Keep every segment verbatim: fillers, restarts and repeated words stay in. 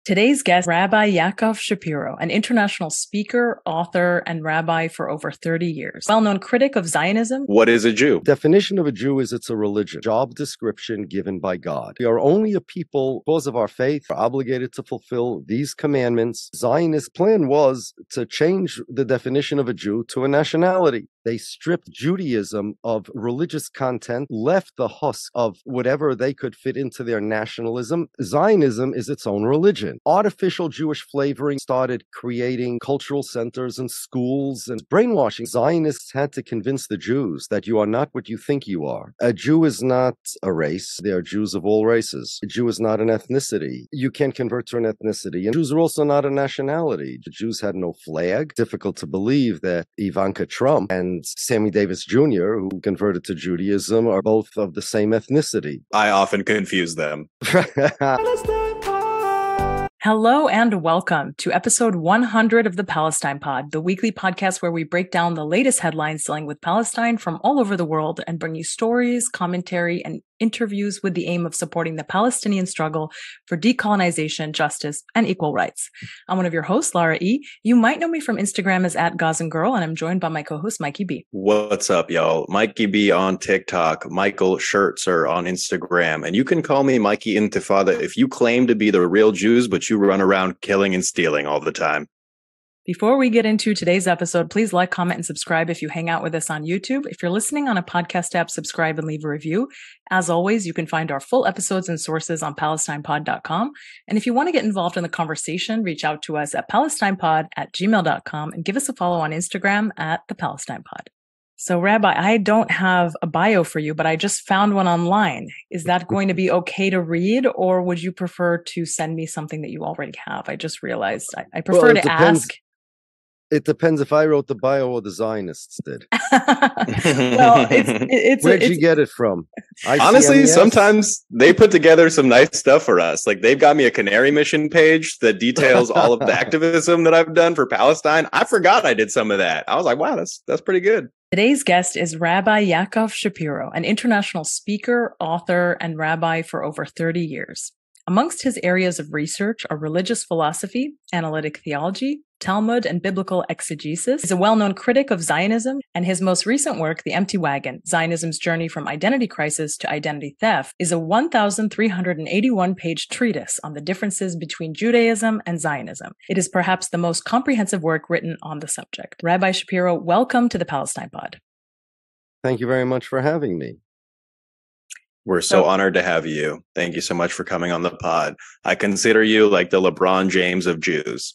Today's guest, Rabbi Yaakov Shapiro, an international speaker, author, and rabbi for over thirty years. Well-known critic of Zionism. What is a Jew? Definition of a Jew is it's a religion, job description given by God. We are only a people, because of our faith, are obligated to fulfill these commandments. Zionist plan was to change the definition of a Jew to a nationality. They stripped Judaism of religious content, left the husk of whatever they could fit into their nationalism. Zionism is its own religion. Artificial Jewish flavoring started creating cultural centers and schools and brainwashing. Zionists had to convince the Jews that you are not what you think you are. A Jew is not a race. They are Jews of all races. A Jew is not an ethnicity. You can't convert to an ethnicity. And Jews are also not a nationality. The Jews had no flag. Difficult to believe that Ivanka Trump and Sammy Davis Junior, who converted to Judaism, are both of the same ethnicity. I often confuse them. Hello and welcome to episode one hundred of the Palestine Pod, the weekly podcast where we break down the latest headlines dealing with Palestine from all over the world and bring you stories, commentary, and interviews with the aim of supporting the Palestinian struggle for decolonization, justice, and equal rights. I'm one of your hosts, Lara E. You might know me from Instagram as at Gazan Girl, and I'm joined by my co-host, Mikey B. What's up, y'all? Mikey B on TikTok, Michael Schertzer on Instagram, and you can call me Mikey Intifada if you claim to be the real Jews, but you run around killing and stealing all the time. Before we get into today's episode, please like, comment, and subscribe if you hang out with us on YouTube. If you're listening on a podcast app, subscribe and leave a review. As always, you can find our full episodes and sources on palestine pod dot com. And if you want to get involved in the conversation, reach out to us at palestinepod at gmail dot com and give us a follow on Instagram at the Palestine Pod. So, Rabbi, I don't have a bio for you, but I just found one online. Is that going to be okay to read, or would you prefer to send me something that you already have? I just realized I, I prefer Well, to depends. ask. It depends if I wrote the bio or the Zionists did. Well, it's, it's Where'd it's, you get it from? Honestly, I C M E S? sometimes they put together some nice stuff for us. Like they've got me a Canary Mission page that details all of the activism that I've done for Palestine. I forgot I did some of that. I was like, wow, that's that's pretty good. Today's guest is Rabbi Yaakov Shapiro, an international speaker, author, and rabbi for over thirty years. Amongst his areas of research are religious philosophy, analytic theology, Talmud, and biblical exegesis. He's a well-known critic of Zionism, and his most recent work, The Empty Wagon, Zionism's Journey from Identity Crisis to Identity Theft, is a one thousand three hundred eighty-one page treatise on the differences between Judaism and Zionism. It is perhaps the most comprehensive work written on the subject. Rabbi Shapiro, welcome to the Palestine Pod. Thank you very much for having me. We're so So- honored to have you. Thank you so much for coming on the pod. I consider you like the LeBron James of Jews.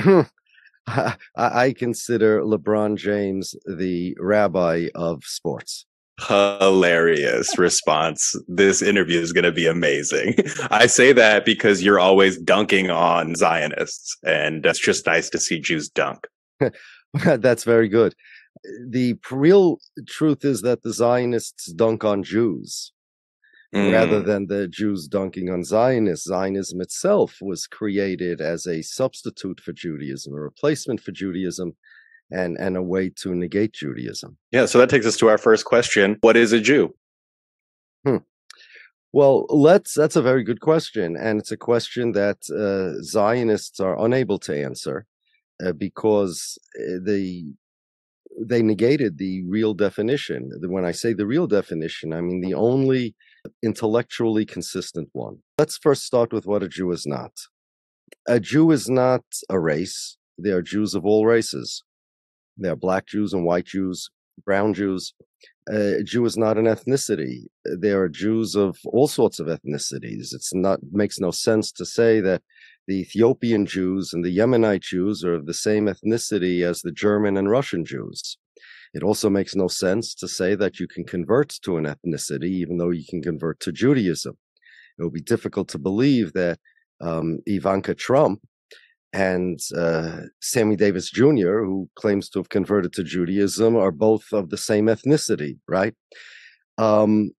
I, I consider LeBron James the rabbi of sports. Hilarious response. This interview is going to be amazing. I say that because you're always dunking on Zionists, and it's just nice to see Jews dunk. That's very good. The real truth is that the Zionists dunk on Jews. Mm. Rather than the Jews dunking on Zionists. Zionism itself was created as a substitute for Judaism, a replacement for Judaism, and, and a way to negate Judaism. Yeah, so that takes us to our first question. What is a Jew? Hmm. Well, let's. That's a very good question, and it's a question that uh, Zionists are unable to answer uh, because they they negated the real definition. When I say the real definition, I mean the only intellectually consistent one. Let's first start with what a Jew is not. A Jew is not a race. They are Jews of all races. They are black Jews and white Jews, brown Jews. A Jew is not an ethnicity. There are Jews of all sorts of ethnicities. It's not makes no sense to say that the Ethiopian Jews and the Yemenite Jews are of the same ethnicity as the German and Russian Jews. It also makes no sense to say that you can convert to an ethnicity, even though you can convert to Judaism. It will be difficult to believe that um, Ivanka Trump and uh, Sammy Davis Junior, who claims to have converted to Judaism, are both of the same ethnicity, right? Um,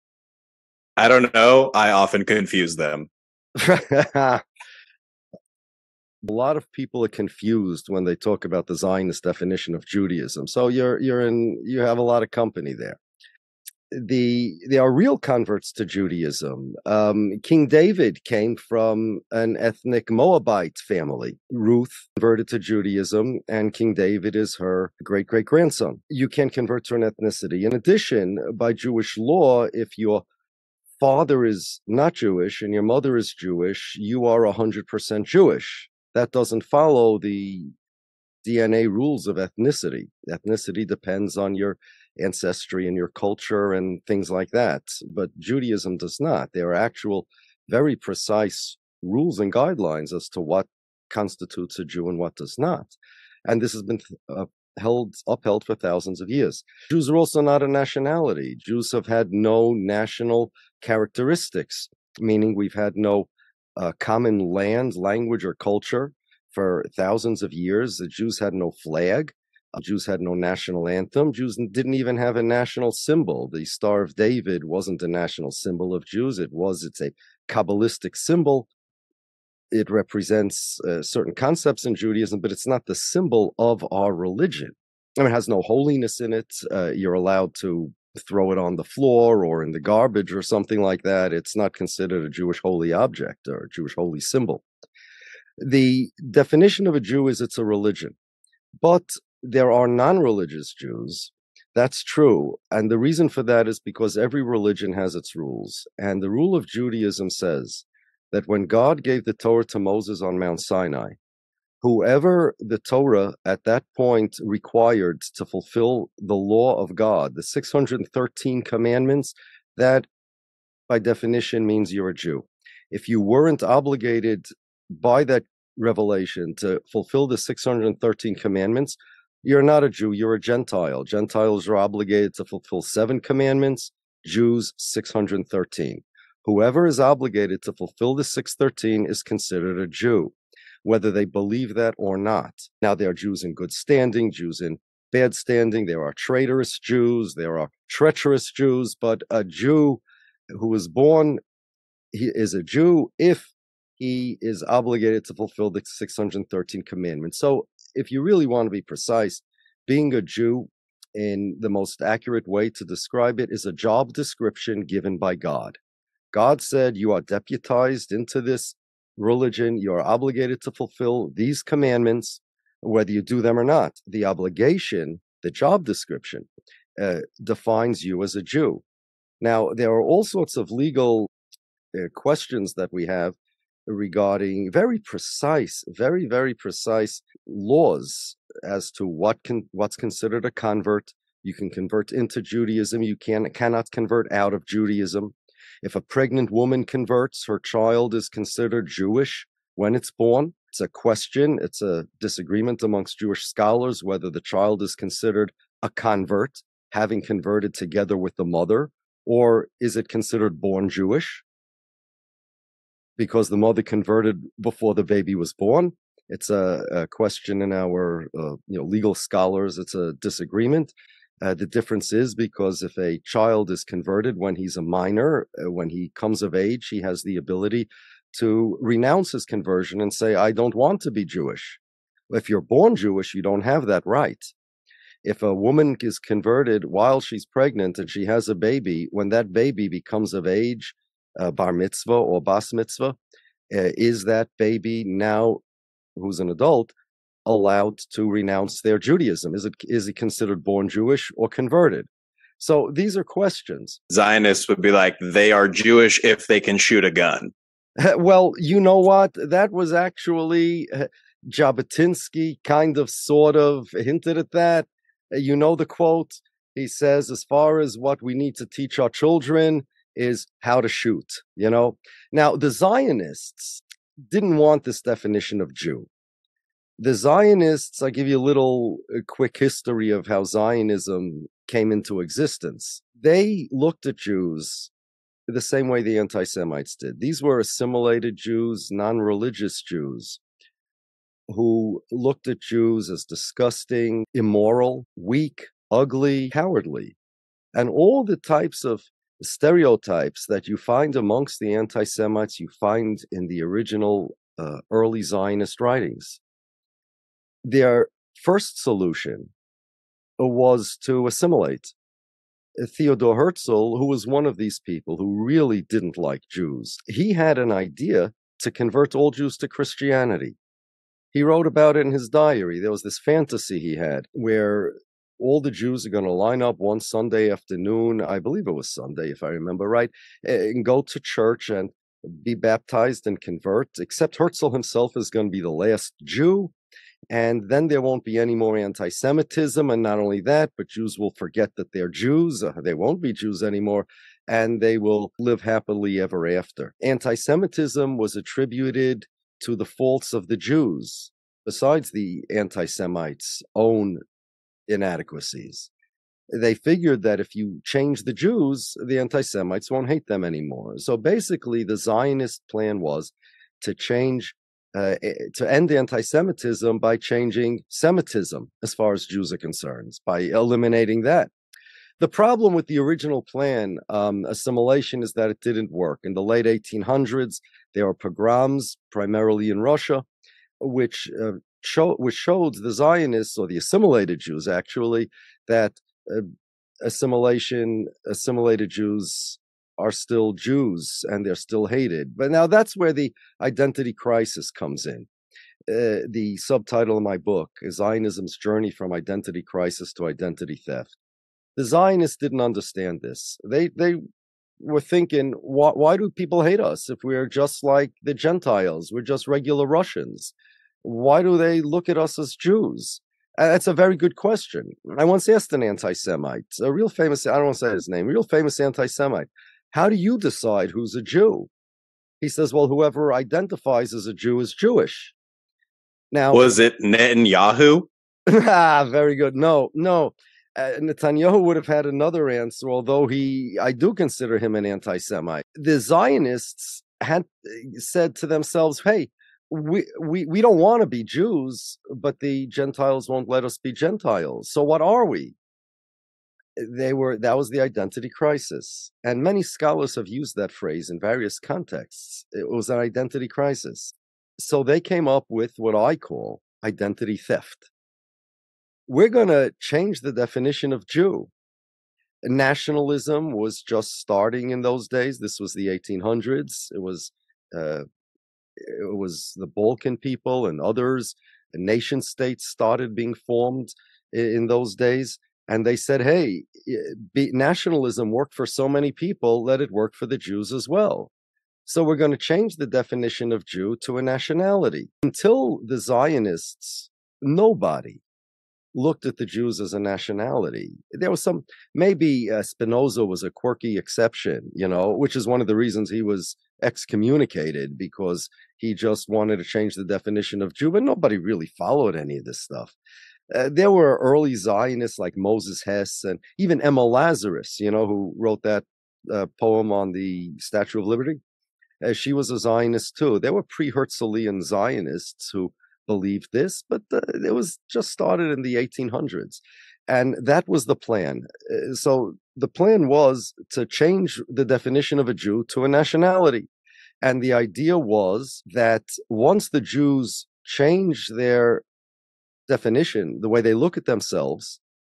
I don't know. I often confuse them. A lot of people are confused when they talk about the Zionist definition of Judaism. So you're you're in you have a lot of company there. the there are real converts to Judaism. Um, King David came from an ethnic Moabite family. Ruth converted to Judaism, and King David is her great great grandson. You can convert to an ethnicity. In addition, by Jewish law, if your father is not Jewish and your mother is Jewish, you are one hundred percent Jewish. That doesn't follow the D N A rules of ethnicity. Ethnicity depends on your ancestry and your culture and things like that. But Judaism does not. There are actual, very precise rules and guidelines as to what constitutes a Jew and what does not. And this has been uh, held upheld for thousands of years. Jews are also not a nationality. Jews have had no national characteristics, meaning we've had no uh, common land, language, or culture for thousands of years. The Jews had no flag. Jews had no national anthem. Jews didn't even have a national symbol. The Star of David wasn't a national symbol of Jews. It was, it's a Kabbalistic symbol. It represents uh, certain concepts in Judaism, but it's not the symbol of our religion. I mean, it has no holiness in it. Uh, you're allowed to throw it on the floor or in the garbage or something like that. It's not considered a Jewish holy object or a Jewish holy symbol. The definition of a Jew is it's a religion. But there are non-religious Jews. That's true. And the reason for that is because every religion has its rules. And the rule of Judaism says that when God gave the Torah to Moses on Mount Sinai, whoever the Torah at that point required to fulfill the law of God, the six hundred thirteen commandments, that by definition means you're a Jew. If you weren't obligated by that revelation to fulfill the six hundred thirteen commandments, you're not a Jew, you're a Gentile. Gentiles are obligated to fulfill seven commandments, Jews six hundred thirteen. Whoever is obligated to fulfill the six hundred thirteen is considered a Jew, whether they believe that or not. Now, there are Jews in good standing, Jews in bad standing, there are traitorous Jews, there are treacherous Jews, but a Jew who is born, he is a Jew if he is obligated to fulfill the six hundred thirteen commandments. So if you really want to be precise, being a Jew in the most accurate way to describe it is a job description given by God. God said you are deputized into this religion. You are obligated to fulfill these commandments, whether you do them or not. The obligation, the job description, uh, defines you as a Jew. Now, there are all sorts of legal uh, questions that we have regarding very precise, very, very precise laws as to what can what's considered a convert. You can convert into Judaism. You can cannot convert out of Judaism. If a pregnant woman converts, her child is considered Jewish when it's born. It's a question. It's a disagreement amongst Jewish scholars whether the child is considered a convert, having converted together with the mother, or is it considered born Jewish because the mother converted before the baby was born. It's a, a question in our uh, you know legal scholars. It's a disagreement. Uh, the difference is because if a child is converted when he's a minor, uh, when he comes of age, he has the ability to renounce his conversion and say, I don't want to be Jewish. If you're born Jewish, you don't have that right. If a woman is converted while she's pregnant and she has a baby, when that baby becomes of age, uh, bar mitzvah or bas mitzvah, uh, is that baby now, who's an adult, allowed to renounce their Judaism? Is it is he considered born Jewish or converted? So these are questions. Zionists would be like, they are Jewish if they can shoot a gun. Well, you know what? That was actually uh, Jabotinsky kind of sort of hinted at that. Uh, you know the quote? He says, as far as what we need to teach our children is how to shoot, you know? Now, the Zionists didn't want this definition of Jew. The Zionists, I'll give you a little a quick history of how Zionism came into existence. They looked at Jews the same way the anti-Semites did. These were assimilated Jews, non-religious Jews, who looked at Jews as disgusting, immoral, weak, ugly, cowardly. And all the types of stereotypes that you find amongst the anti-Semites, you find in the original uh, early Zionist writings. Their first solution was to assimilate. Theodor Herzl, who was one of these people who really didn't like Jews, he had an idea to convert all Jews to Christianity. He wrote about it in his diary. There was this fantasy he had where all the Jews are going to line up one Sunday afternoon, I believe it was Sunday, if I remember right, and go to church and be baptized and convert, except Herzl himself is going to be the last Jew. And then there won't be any more anti-Semitism. And not only that, but Jews will forget that they're Jews. Uh, they won't be Jews anymore. And they will live happily ever after. Anti-Semitism was attributed to the faults of the Jews, besides the anti-Semites' own inadequacies. They figured that if you change the Jews, the anti-Semites won't hate them anymore. So basically, the Zionist plan was to change Uh, to end anti-Semitism by changing Semitism as far as Jews are concerned, by eliminating that. The problem with the original plan, um, assimilation, is that it didn't work. In the late eighteen hundreds, there were pogroms, primarily in Russia, which, uh, show, which showed the Zionists, or the assimilated Jews actually, that uh, assimilation, assimilated Jews are still Jews and they're still hated. But now that's where the identity crisis comes in. Uh, the subtitle of my book is Zionism's Journey from Identity Crisis to Identity Theft. The Zionists didn't understand this. They they were thinking, why, why do people hate us if we're just like the Gentiles? We're just regular Russians. Why do they look at us as Jews? Uh, that's a very good question. I once asked an anti-Semite, a real famous, I don't want to say his name, real famous anti-Semite, how do you decide who's a Jew? He says, well, whoever identifies as a Jew is Jewish. Now, was it Netanyahu? Ah, very good. No, no. Uh, Netanyahu would have had another answer, although he, I do consider him an anti-Semite. The Zionists had said to themselves, hey, we, we, we don't want to be Jews, but the Gentiles won't let us be Gentiles. So what are we? They were, that was the identity crisis. And many scholars have used that phrase in various contexts. It was an identity crisis. So they came up with what I call identity theft. We're going to change the definition of Jew. Nationalism was just starting in those days. This was the eighteen hundreds. It was, uh, it was the Balkan people and others. Nation states started being formed in, in those days. And they said, hey, be, nationalism worked for so many people, let it work for the Jews as well. So we're going to change the definition of Jew to a nationality. Until the Zionists, nobody looked at the Jews as a nationality. There was some, maybe uh, Spinoza was a quirky exception, you know, which is one of the reasons he was excommunicated, because he just wanted to change the definition of Jew, but nobody really followed any of this stuff. Uh, there were early Zionists like Moses Hess and even Emma Lazarus, you know, who wrote that uh, poem on the Statue of Liberty. Uh, she was a Zionist too. There were pre-Herzlian Zionists who believed this, but uh, it was just started in the eighteen hundreds. And that was the plan. Uh, so the plan was to change the definition of a Jew to a nationality. And the idea was that once the Jews change their definition, the way they look at themselves,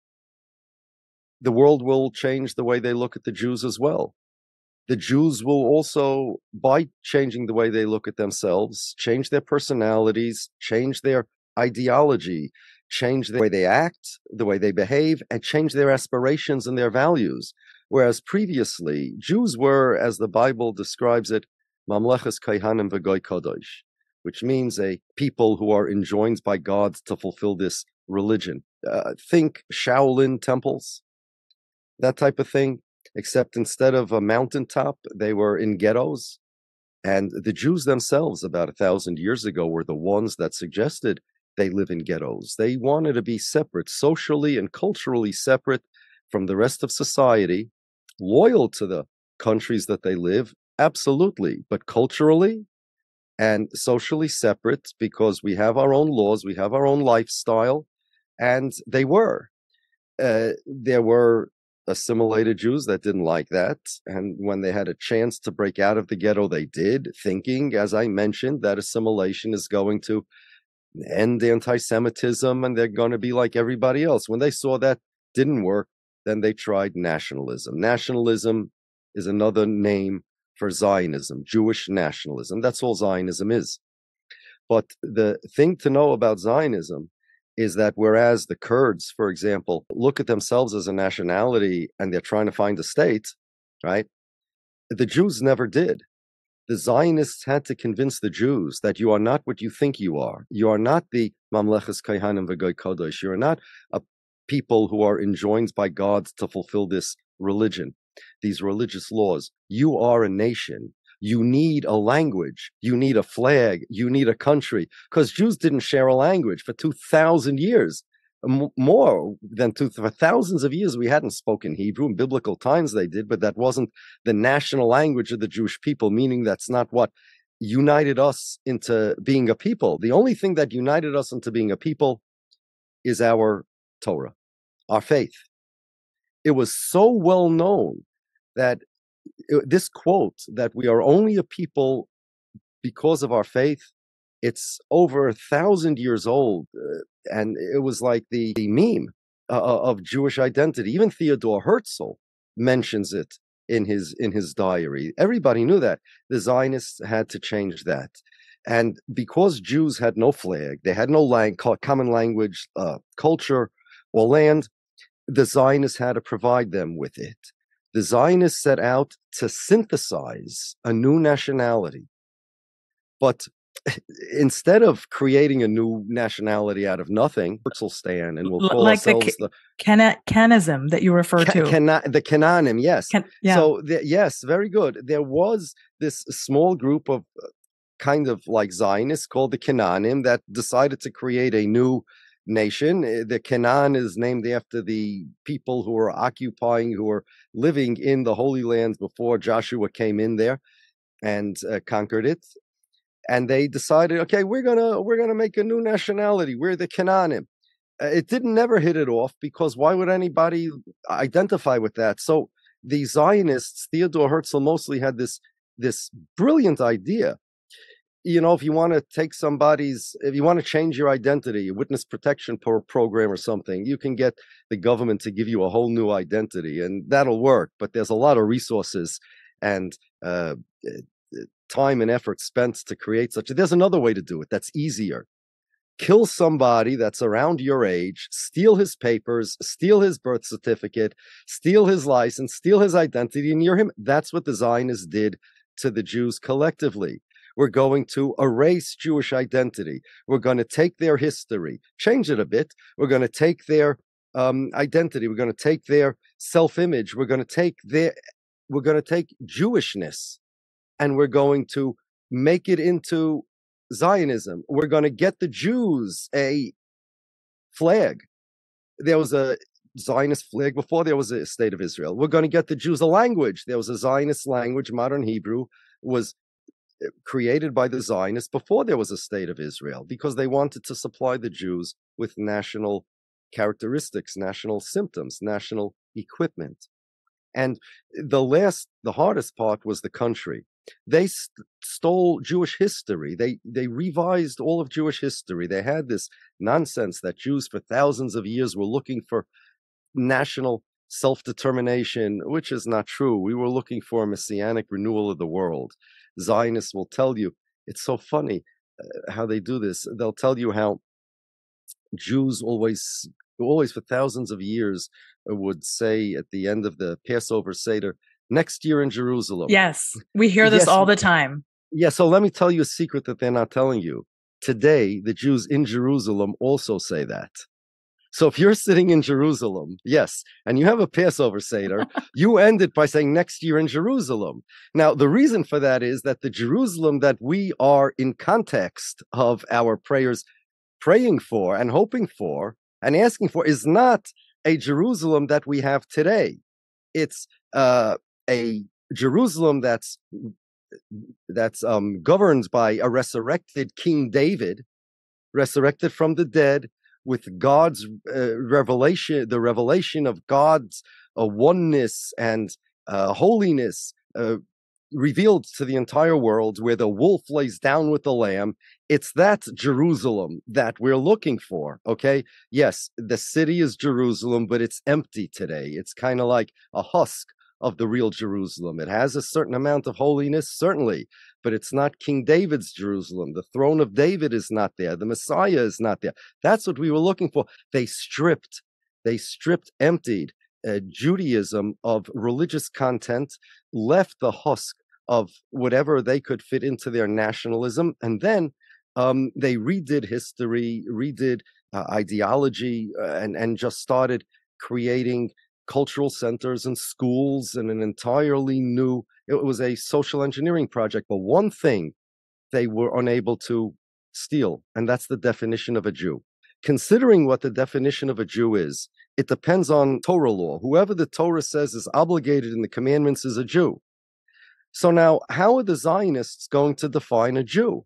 the world will change the way they look at the Jews as well. The Jews will also, by changing the way they look at themselves, change their personalities, change their ideology, change the way they act, the way they behave, and change their aspirations and their values. Whereas previously, Jews were, as the Bible describes it, Mamleches Kaihanim v'Goy Kodosh, which means a people who are enjoined by God to fulfill this religion. Uh, think Shaolin temples, that type of thing, except instead of a mountaintop, they were in ghettos. And the Jews themselves, about a thousand years ago, were the ones that suggested they live in ghettos. They wanted to be separate, socially and culturally separate from the rest of society, loyal to the countries that they live, absolutely, but culturally and socially separate, because we have our own laws, we have our own lifestyle, and they were. Uh, there were assimilated Jews that didn't like that, and when they had a chance to break out of the ghetto, they did, thinking, as I mentioned, that assimilation is going to end anti-Semitism and they're going to be like everybody else. When they saw that didn't work, Then they tried nationalism. Nationalism is another name for Zionism, Jewish nationalism. That's all Zionism is. But the thing to know about Zionism is that whereas the Kurds, for example, look at themselves as a nationality and they're trying to find a state, right? The Jews never did. The Zionists had to convince the Jews that you are not what you think you are. You are not the Mamleches Kaihanim V'Goy Kodesh. You are not a people who are enjoined by God to fulfill this religion, these religious laws. You are a nation. You need a language. You need a flag. You need a country. Because Jews didn't share a language for two thousand years. M- more than two, for thousands of years, we hadn't spoken Hebrew. In biblical times they did, but that wasn't the national language of the Jewish people, meaning that's not what united us into being a people. The only thing that united us into being a people is our Torah, our faith. It was so well known that it, this quote that we are only a people because of our faith, it's over a thousand years old. Uh, and it was like the, the meme uh, of Jewish identity. Even Theodore Herzl mentions it in his in his diary. Everybody knew that. The Zionists had to change that. And because Jews had no flag, they had no lang- common language, uh, culture, or land, the Zionists had to provide them with it. The Zionists set out to synthesize a new nationality. But instead of creating a new nationality out of nothing, Herzl stand and we'll call like ourselves the, the Cana- Canism that you refer Ca- to. Cana- the Canaanim, yes. Can- yeah. So, the, yes, very good. There was this small group of uh, kind of like Zionists called the Canaanim that decided to create a new nation. The Canaan is named after the people who were occupying, who were living in the Holy Land before Joshua came in there and uh, conquered it. And they decided, okay, we're gonna we're gonna make a new nationality. We're the Canaanim. Uh, it didn't never hit it off because why would anybody identify with that? So the Zionists, Theodore Herzl mostly had this this brilliant idea. You know, if you want to take somebody's, if you want to change your identity, a witness protection pro- program or something, you can get the government to give you a whole new identity, and that'll work. But there's a lot of resources and uh, time and effort spent to create such. There's another way to do it that's easier. Kill somebody that's around your age, steal his papers, steal his birth certificate, steal his license, steal his identity, and you're him. That's what the Zionists did to the Jews collectively. We're going to erase Jewish identity. We're going to take their history, change it a bit. We're going to take their um, identity. We're going to take their self-image. We're going to take their, we're going to take Jewishness, and we're going to make it into Zionism. We're going to get the Jews a flag. There was a Zionist flag before there was a state of Israel. We're going to get the Jews a language. There was a Zionist language. Modern Hebrew was created by the Zionists before there was a state of Israel because they wanted to supply the Jews with national characteristics, national symptoms, national equipment. And the last, the hardest part was the country. They st- stole Jewish history. They they revised all of Jewish history. They had this nonsense that Jews for thousands of years were looking for national self-determination, which is not true. We were looking for a messianic renewal of the world. Zionists will tell you, it's so funny uh, how they do this. They'll tell you how Jews always, always for thousands of years uh, would say at the end of the Passover Seder, next year in Jerusalem. Yes, we hear this yes, all the time. Yeah, so let me tell you a secret that they're not telling you. Today, the Jews in Jerusalem also say that. So if you're sitting in Jerusalem, yes, and you have a Passover Seder, you end it by saying next year in Jerusalem. Now, the reason for that is that the Jerusalem that we are in context of our prayers praying for and hoping for and asking for is not a Jerusalem that we have today. It's uh, a Jerusalem that's that's um, governed by a resurrected King David, resurrected from the dead, with God's uh, revelation, the revelation of God's uh, oneness and uh, holiness, uh, revealed to the entire world, where the wolf lays down with the lamb. It's that Jerusalem that we're looking for, okay? Yes, the city is Jerusalem, but it's empty today. It's kind of like a husk of the real Jerusalem. It has a certain amount of holiness, certainly, but it's not King David's Jerusalem. The throne of David is not there. The Messiah is not there. That's what we were looking for. They stripped, they stripped, emptied uh, Judaism of religious content, left the husk of whatever they could fit into their nationalism, and then um, they redid history, redid uh, ideology, uh, and, and just started creating cultural centers and schools and an entirely new, it was a social engineering project. But one thing they were unable to steal, and that's the definition of a Jew. Considering what the definition of a Jew is, it depends on Torah law. Whoever the Torah says is obligated in the commandments is a Jew. So now, how are the Zionists going to define a Jew?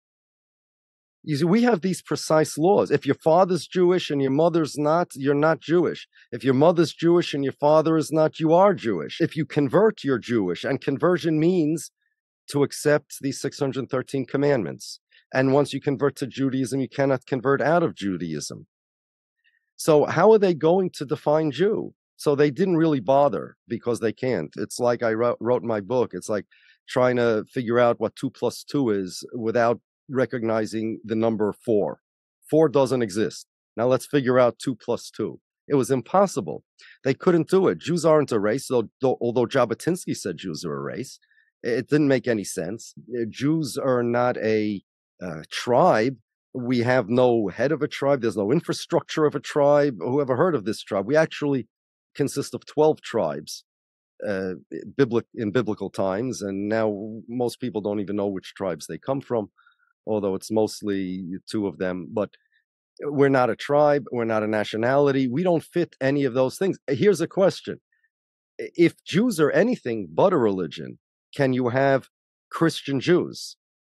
You see, we have these precise laws. If your father's Jewish and your mother's not, you're not Jewish. If your mother's Jewish and your father is not, you are Jewish. If you convert, you're Jewish. And conversion means to accept these six hundred thirteen commandments. And once you convert to Judaism, you cannot convert out of Judaism. So how are they going to define Jew? So they didn't really bother because they can't. It's like I wrote, wrote in my book. It's like trying to figure out what two plus two is without recognizing the number four. Four doesn't exist. Now let's figure out two plus two. It was impossible. They couldn't do it. Jews aren't a race, though, although Jabotinsky said Jews are a race. It didn't make any sense. Jews are not a uh, tribe. We have no head of a tribe. There's no infrastructure of a tribe. Whoever heard of this tribe? We actually consist of twelve tribes uh, biblic, in biblical times, and now most people don't even know which tribes they come from, although it's mostly two of them. But we're not a tribe. We're not a nationality. We don't fit any of those things. Here's a question. If Jews are anything but a religion, can you have Christian Jews?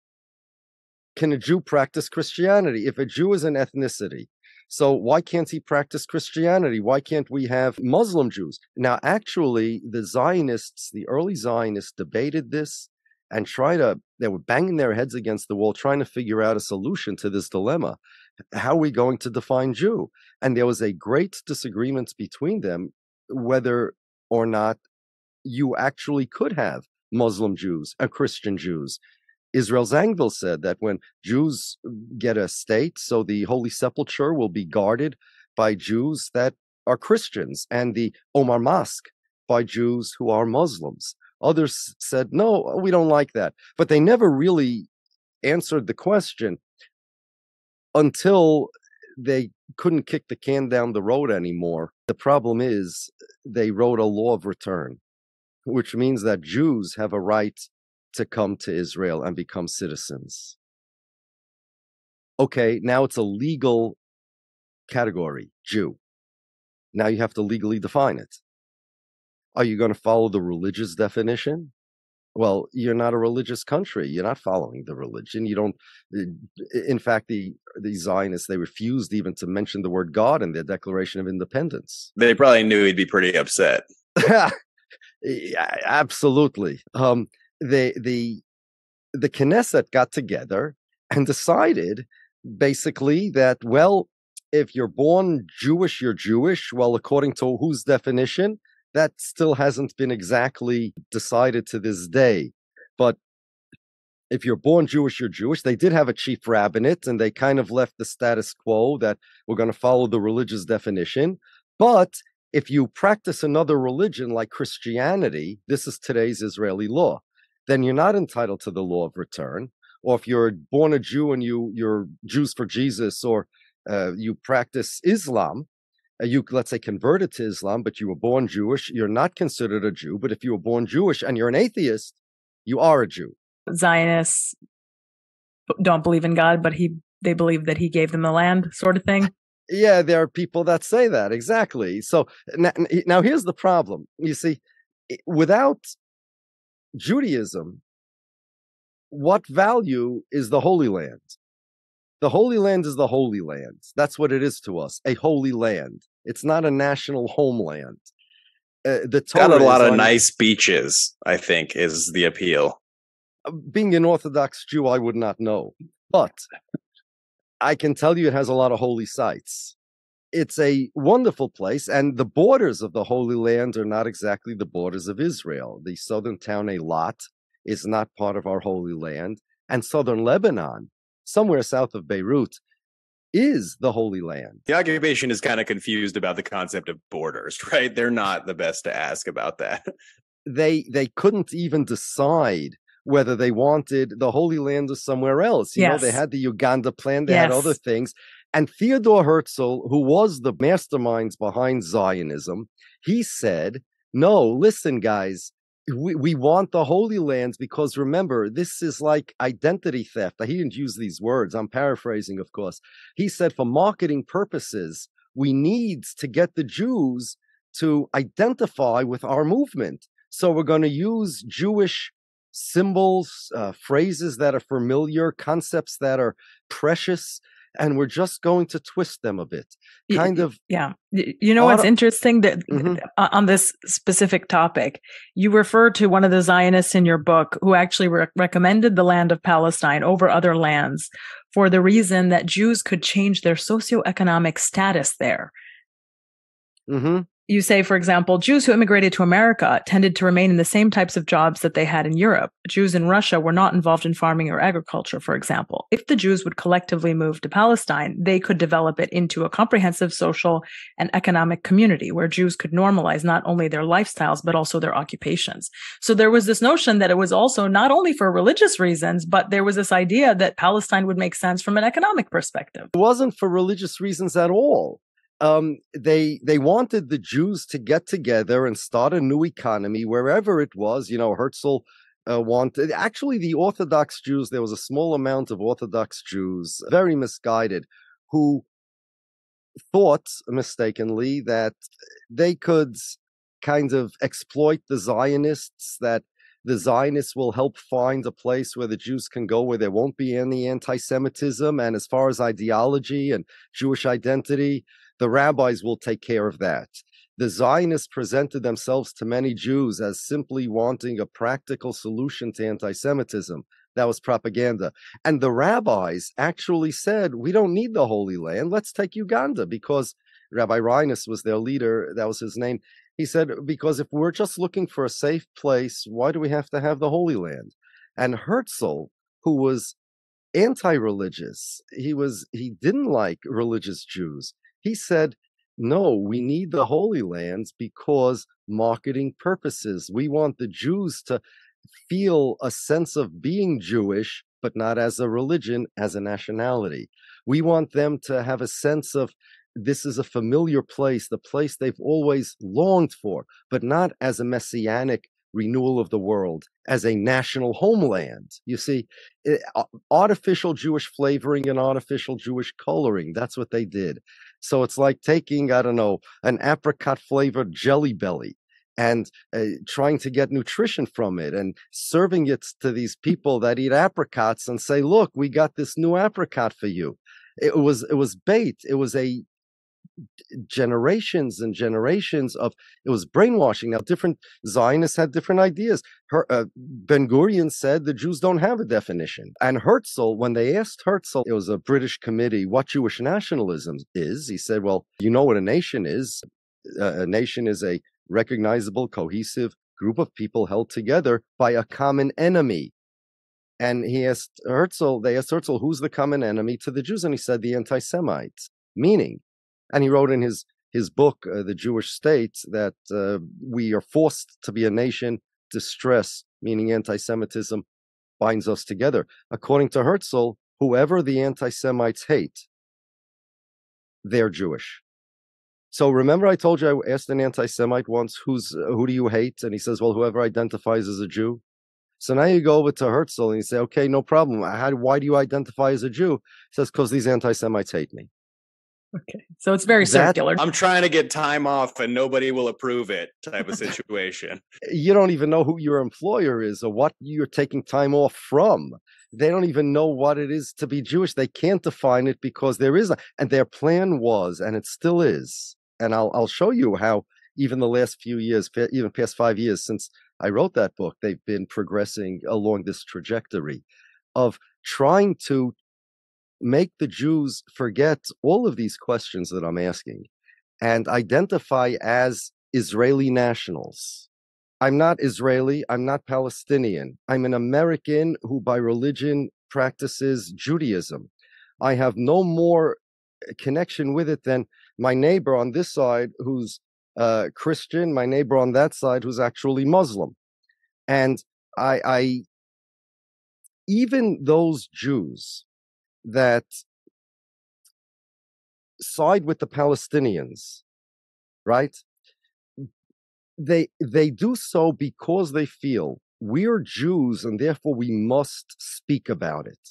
Can a Jew practice Christianity? If a Jew is an ethnicity, so why can't he practice Christianity? Why can't we have Muslim Jews? Now, actually, the Zionists, the early Zionists debated this and try to, they were banging their heads against the wall, trying to figure out a solution to this dilemma. How are we going to define Jew? And there was a great disagreement between them whether or not you actually could have Muslim Jews and Christian Jews. Israel Zangwill said that when Jews get a state, so the Holy Sepulchre will be guarded by Jews that are Christians, and the Omar Mosque by Jews who are Muslims. Others said, no, we don't like that. But they never really answered the question until they couldn't kick the can down the road anymore. The problem is they wrote a law of return, which means that Jews have a right to come to Israel and become citizens. Okay, now it's a legal category, Jew. Now you have to legally define it. Are you going to follow the religious definition? Well, you're not a religious country. You're not following the religion. You don't. In fact, the the Zionists, they refused even to mention the word God in their Declaration of Independence. They probably knew he'd be pretty upset. Yeah, absolutely. Um, the the the Knesset got together and decided basically that, well, if you're born Jewish, you're Jewish. Well, according to whose definition? That still hasn't been exactly decided to this day. But if you're born Jewish, you're Jewish. They did have a chief rabbinate, and they kind of left the status quo that we're going to follow the religious definition. But if you practice another religion like Christianity, this is today's Israeli law, then you're not entitled to the law of return. Or if you're born a Jew and you, you're Jews for Jesus, or uh, you practice Islam, Uh, you, let's say, converted to Islam, but you were born Jewish, you're not considered a Jew. But if you were born Jewish and you're an atheist, you are a Jew. Zionists don't believe in God, but he they believe that he gave them the land, sort of thing. Yeah, there are people that say that, exactly. So now, now here's the problem. You see, without Judaism, what value is the Holy Land? The Holy Land is the Holy Land. That's what it is to us, a holy land. It's not a national homeland. Uh, the Got Torah a lot is of on, nice beaches, I think, is the appeal. being an Orthodox Jew, I would not know. But I can tell you it has a lot of holy sites. It's a wonderful place, and the borders of the Holy Land are not exactly the borders of Israel. The southern town Eilat is not part of our Holy Land, and southern Lebanon, somewhere south of Beirut, is the Holy Land. The occupation is kind of confused about the concept of borders, right? They're not the best to ask about that. They they couldn't even decide whether they wanted the Holy Land or somewhere else. You Yes. know, they had the Uganda plan, they Yes. had other things. And Theodor Herzl, who was the masterminds behind Zionism, he said, no, listen, guys, we, we want the Holy Lands because remember, this is like identity theft. He didn't use these words. I'm paraphrasing, of course. He said, for marketing purposes, we need to get the Jews to identify with our movement. So we're going to use Jewish symbols, uh, phrases that are familiar, concepts that are precious, and we're just going to twist them a bit. Kind of. Yeah. You know what's auto- interesting that Mhm. on this specific topic, you refer to one of the Zionists in your book who actually re- recommended the land of Palestine over other lands for the reason that Jews could change their socioeconomic status there. Mm-hmm. You say, for example, Jews who immigrated to America tended to remain in the same types of jobs that they had in Europe. Jews in Russia were not involved in farming or agriculture, for example. If the Jews would collectively move to Palestine, they could develop it into a comprehensive social and economic community where Jews could normalize not only their lifestyles, but also their occupations. So there was this notion that it was also not only for religious reasons, but there was this idea that Palestine would make sense from an economic perspective. It wasn't for religious reasons at all. Um, they they wanted the Jews to get together and start a new economy wherever it was. You know, Herzl uh, wanted, actually the Orthodox Jews, there was a small amount of Orthodox Jews, very misguided, who thought mistakenly that they could kind of exploit the Zionists, that the Zionists will help find a place where the Jews can go where there won't be any anti-Semitism. And as far as ideology and Jewish identity, the rabbis will take care of that. The Zionists presented themselves to many Jews as simply wanting a practical solution to anti-Semitism. That was propaganda. And the rabbis actually said, we don't need the Holy Land. Let's take Uganda, because Rabbi Reines was their leader. That was his name. He said, because if we're just looking for a safe place, why do we have to have the Holy Land? And Herzl, who was anti-religious, he was he didn't like religious Jews. He said, no, we need the Holy Lands because marketing purposes. We want the Jews to feel a sense of being Jewish, but not as a religion, as a nationality. We want them to have a sense of this is a familiar place, the place they've always longed for, but not as a messianic renewal of the world, as a national homeland. You see, it, artificial Jewish flavoring and artificial Jewish coloring, that's what they did. So it's like taking, I don't know, an apricot flavored Jelly Belly and uh, trying to get nutrition from it and serving it to these people that eat apricots and say, look, we got this new apricot for you. It was, it was bait. It was a generations and generations of, it was brainwashing. Now, different Zionists had different ideas. Her, uh, Ben Gurion said the Jews don't have a definition. And Herzl, when they asked Herzl, it was a British committee, what Jewish nationalism is, he said, well, you know what a nation is. Uh, a nation is a recognizable, cohesive group of people held together by a common enemy. And he asked Herzl, they asked Herzl, who's the common enemy to the Jews? And he said, the anti-Semites, meaning, and he wrote in his, his book, uh, The Jewish State, that uh, we are forced to be a nation. Distress, meaning anti-Semitism, binds us together. According to Herzl, whoever the anti-Semites hate, they're Jewish. So remember I told you I asked an anti-Semite once, who's, uh, who do you hate? And he says, well, whoever identifies as a Jew. So now you go over to Herzl and you say, okay, no problem. How, why do you identify as a Jew? He says, because these anti-Semites hate me. Okay. So it's very That, circular. I'm trying to get time off and nobody will approve it type of situation. You don't even know who your employer is or what you're taking time off from. They don't even know what it is to be Jewish. They can't define it because there is a, and their plan was, and it still is. And I'll, I'll show you how even the last few years, even past five years since I wrote that book, they've been progressing along this trajectory of trying to make the Jews forget all of these questions that I'm asking and identify as Israeli nationals. I'm not Israeli. I'm not Palestinian. I'm an American who by religion practices Judaism. I have no more connection with it than my neighbor on this side who's uh, Christian, my neighbor on that side who's actually Muslim. And I, I even those Jews that side with the Palestinians, right? They they do so because they feel we're Jews and therefore we must speak about it.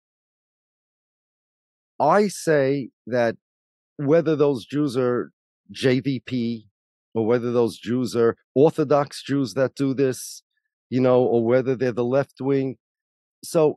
I say that whether those Jews are J V P or whether those Jews are Orthodox Jews that do this, you know, or whether they're the left wing. So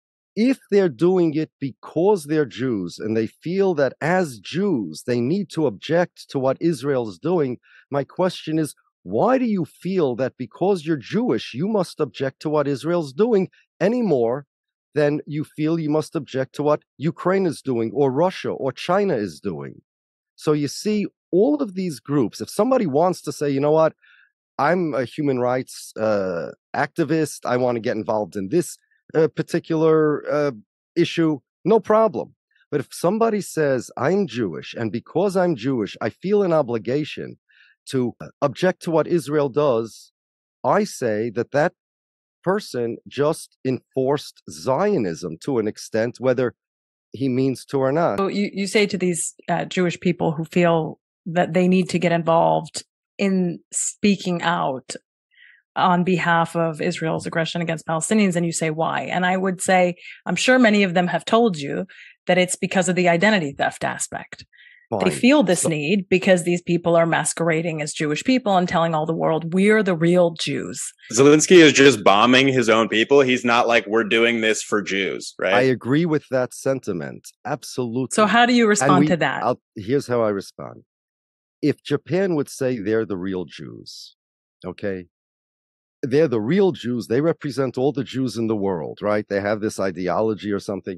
if they're doing it because they're Jews and they feel that as Jews, they need to object to what Israel is doing, my question is, why do you feel that because you're Jewish, you must object to what Israel's doing any more than you feel you must object to what Ukraine is doing or Russia or China is doing? So you see, all of these groups, if somebody wants to say, you know what, I'm a human rights uh, activist, I want to get involved in this uh, particular uh, issue, no problem. But if somebody says, I'm Jewish, and because I'm Jewish, I feel an obligation to object to what Israel does, I say that that person just enforced Zionism to an extent, whether he means to or not. So you, you say to these uh, Jewish people who feel that they need to get involved in speaking out on behalf of Israel's aggression against Palestinians, and you say why? And I would say, I'm sure many of them have told you that it's because of the identity theft aspect. Fine. They feel this so, need because these people are masquerading as Jewish people and telling all the world, we're the real Jews. Zelensky is just bombing his own people. He's not like, we're doing this for Jews, right? I agree with that sentiment. Absolutely. So how do you respond we, to that? I'll, here's how I respond. If Japan would say they're the real Jews, okay, they're the real Jews, they represent all the Jews in the world, right? They have this ideology or something.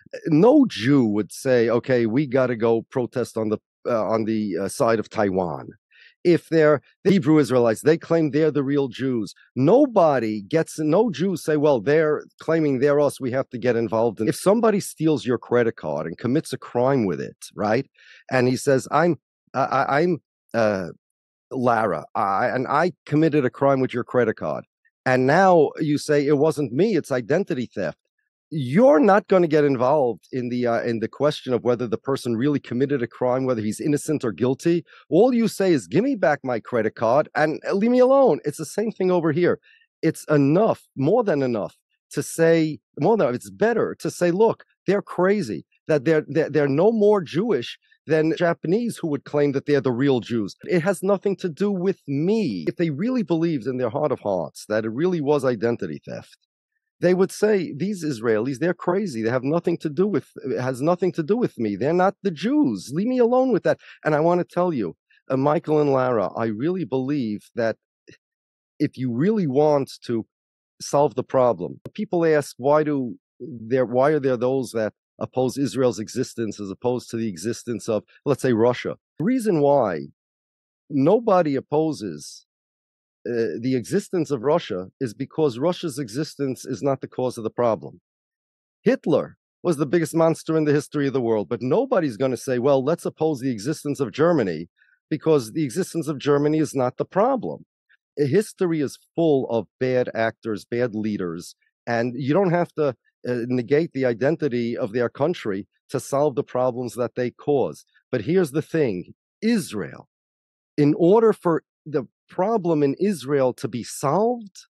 No Jew would say, okay, we got to go protest on the uh, on the uh, side of Taiwan. If they're the Hebrew Israelites, they claim they're the real Jews. Nobody gets, no Jews say, well, they're claiming they're us, we have to get involved. And if somebody steals your credit card and commits a crime with it, right? And he says, I'm, I, I'm, uh, Lara, I, and I committed a crime with your credit card. And now you say it wasn't me, it's identity theft. You're not going to get involved in the uh, in the question of whether the person really committed a crime, whether he's innocent or guilty. All you say is, give me back my credit card and leave me alone. It's the same thing over here. It's enough, more than enough, to say, more than it's better to say, look, they're crazy, that they're, they're, they're no more Jewish than Japanese who would claim that they're the real Jews. It has nothing to do with me. If they really believed in their heart of hearts that it really was identity theft, they would say, these Israelis, they're crazy. They have nothing to do with, it has nothing to do with me. They're not the Jews. Leave me alone with that. And I want to tell you, uh, Michael and Lara, I really believe that if you really want to solve the problem, people ask, why do there, why are there those that oppose Israel's existence as opposed to the existence of, let's say, Russia? The reason why nobody opposes uh, the existence of Russia is because Russia's existence is not the cause of the problem. Hitler was the biggest monster in the history of the world, but nobody's going to say, well, let's oppose the existence of Germany because the existence of Germany is not the problem. History is full of bad actors, bad leaders, and you don't have to uh, negate the identity of their country to solve the problems that they cause. But here's the thing, Israel, in order for the problem in Israel to be solved,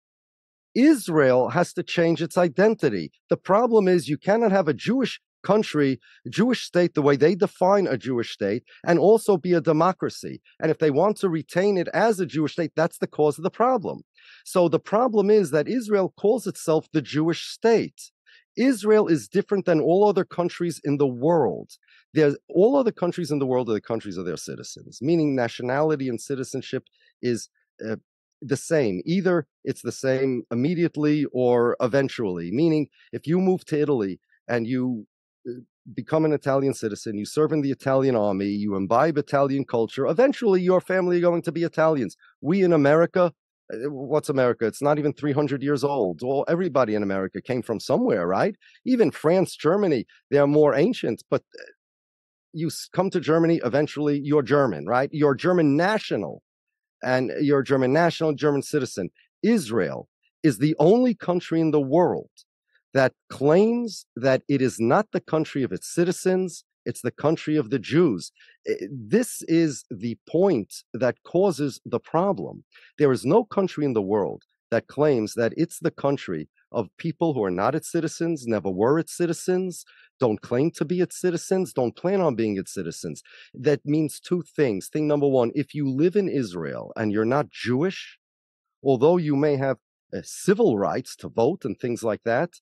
Israel has to change its identity. The problem is you cannot have a Jewish country, Jewish state, the way they define a Jewish state, and also be a democracy. And if they want to retain it as a Jewish state, that's the cause of the problem. So the problem is that Israel calls itself the Jewish state. Israel is different than all other countries in the world. There's all other countries in the world are the countries of their citizens, meaning nationality and citizenship is uh, the same. Either it's the same immediately or eventually, meaning if you move to Italy and you become an Italian citizen, you serve in the Italian army, you imbibe Italian culture, eventually your family are going to be Italians. We in America, what's America? It's not even three hundred years old. Well, everybody in America came from somewhere, right? Even France, Germany, they're more ancient, but you come to Germany, eventually you're German, right? You're German national, and you're a German national, German citizen. Israel is the only country in the world that claims that it is not the country of its citizens, it's the country of the Jews. This is the point that causes the problem. There is no country in the world that claims that it's the country of people who are not its citizens, never were its citizens, don't claim to be its citizens, don't plan on being its citizens. That means two things. Thing number one, if you live in Israel and you're not Jewish, although you may have uh, civil rights to vote and things like that,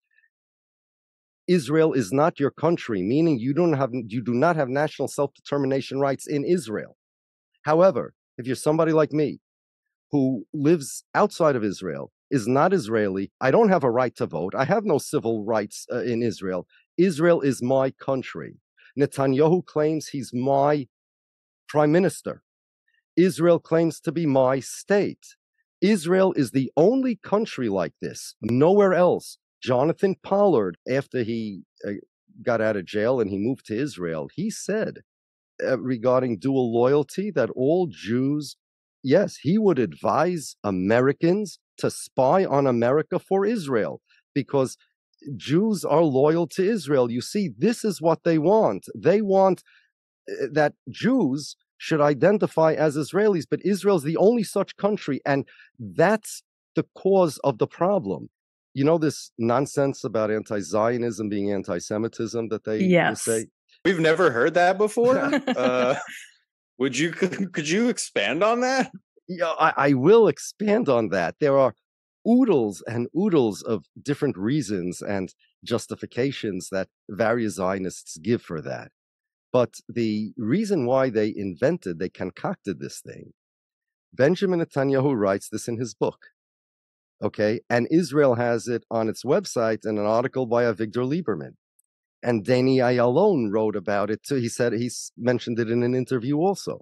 Israel is not your country, meaning you don't have you do not have national self-determination rights in Israel. However, if you're somebody like me who lives outside of Israel, is not Israeli, I don't have a right to vote, I have no civil rights uh, in Israel. Israel is my country. Netanyahu claims he's my prime minister. Israel claims to be my state. Israel is the only country like this, nowhere else. Jonathan Pollard, after he uh, got out of jail and he moved to Israel, he said uh, regarding dual loyalty that all Jews, yes, he would advise Americans to spy on America for Israel because Jews are loyal to Israel. You see, this is what they want. They want uh, that Jews should identify as Israelis, but Israel's the only such country, and that's the cause of the problem. You know this nonsense about anti-Zionism being anti-Semitism that they yes. say? We've never heard that before. uh, would you could you expand on that? Yeah, I, I will expand on that. There are oodles and oodles of different reasons and justifications that various Zionists give for that. But the reason why they invented, they concocted this thing, Benjamin Netanyahu writes this in his book. Okay, and Israel has it on its website in an article by Avigdor Lieberman. And Danny Ayalon wrote about it too. He said, he's mentioned it in an interview also.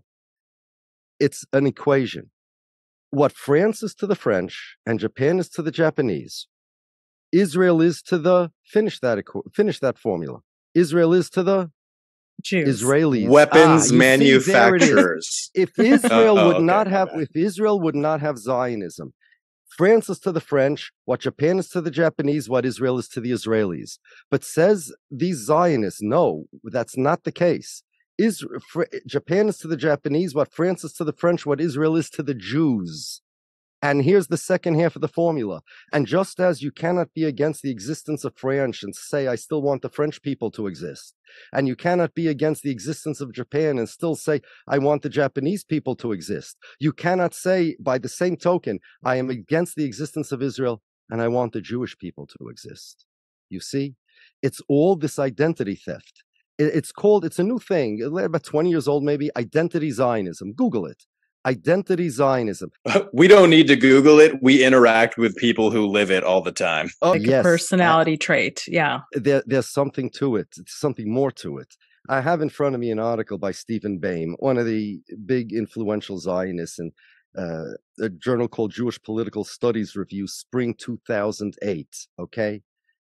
It's an equation. What France is to the French and Japan is to the Japanese, Israel is to the, finish that, finish that formula. Israel is to the Jews. Israelis. Weapons ah, manufacturers. See, if Israel oh, would okay, not have, okay. if Israel would not have Zionism, France is to the French, what Japan is to the Japanese, what Israel is to the Israelis. But says these Zionists, no, that's not the case. Israel, Japan is to the Japanese, what France is to the French, what Israel is to the Jews. And here's the second half of the formula. And just as you cannot be against the existence of French and say, I still want the French people to exist, and you cannot be against the existence of Japan and still say, I want the Japanese people to exist. You cannot say, by the same token, I am against the existence of Israel and I want the Jewish people to exist. You see, it's all this identity theft. It's called, it's a new thing, about twenty years old maybe, identity Zionism. Google it. Identity Zionism. We don't need to Google it. We interact with people who live it all the time. Oh, like yes. a personality uh, trait. Yeah. There, there's something to it. It's something more to it. I have in front of me an article by Stephen Boehm, one of the big influential Zionists, in uh, a journal called Jewish Political Studies Review, spring two thousand eight. Okay.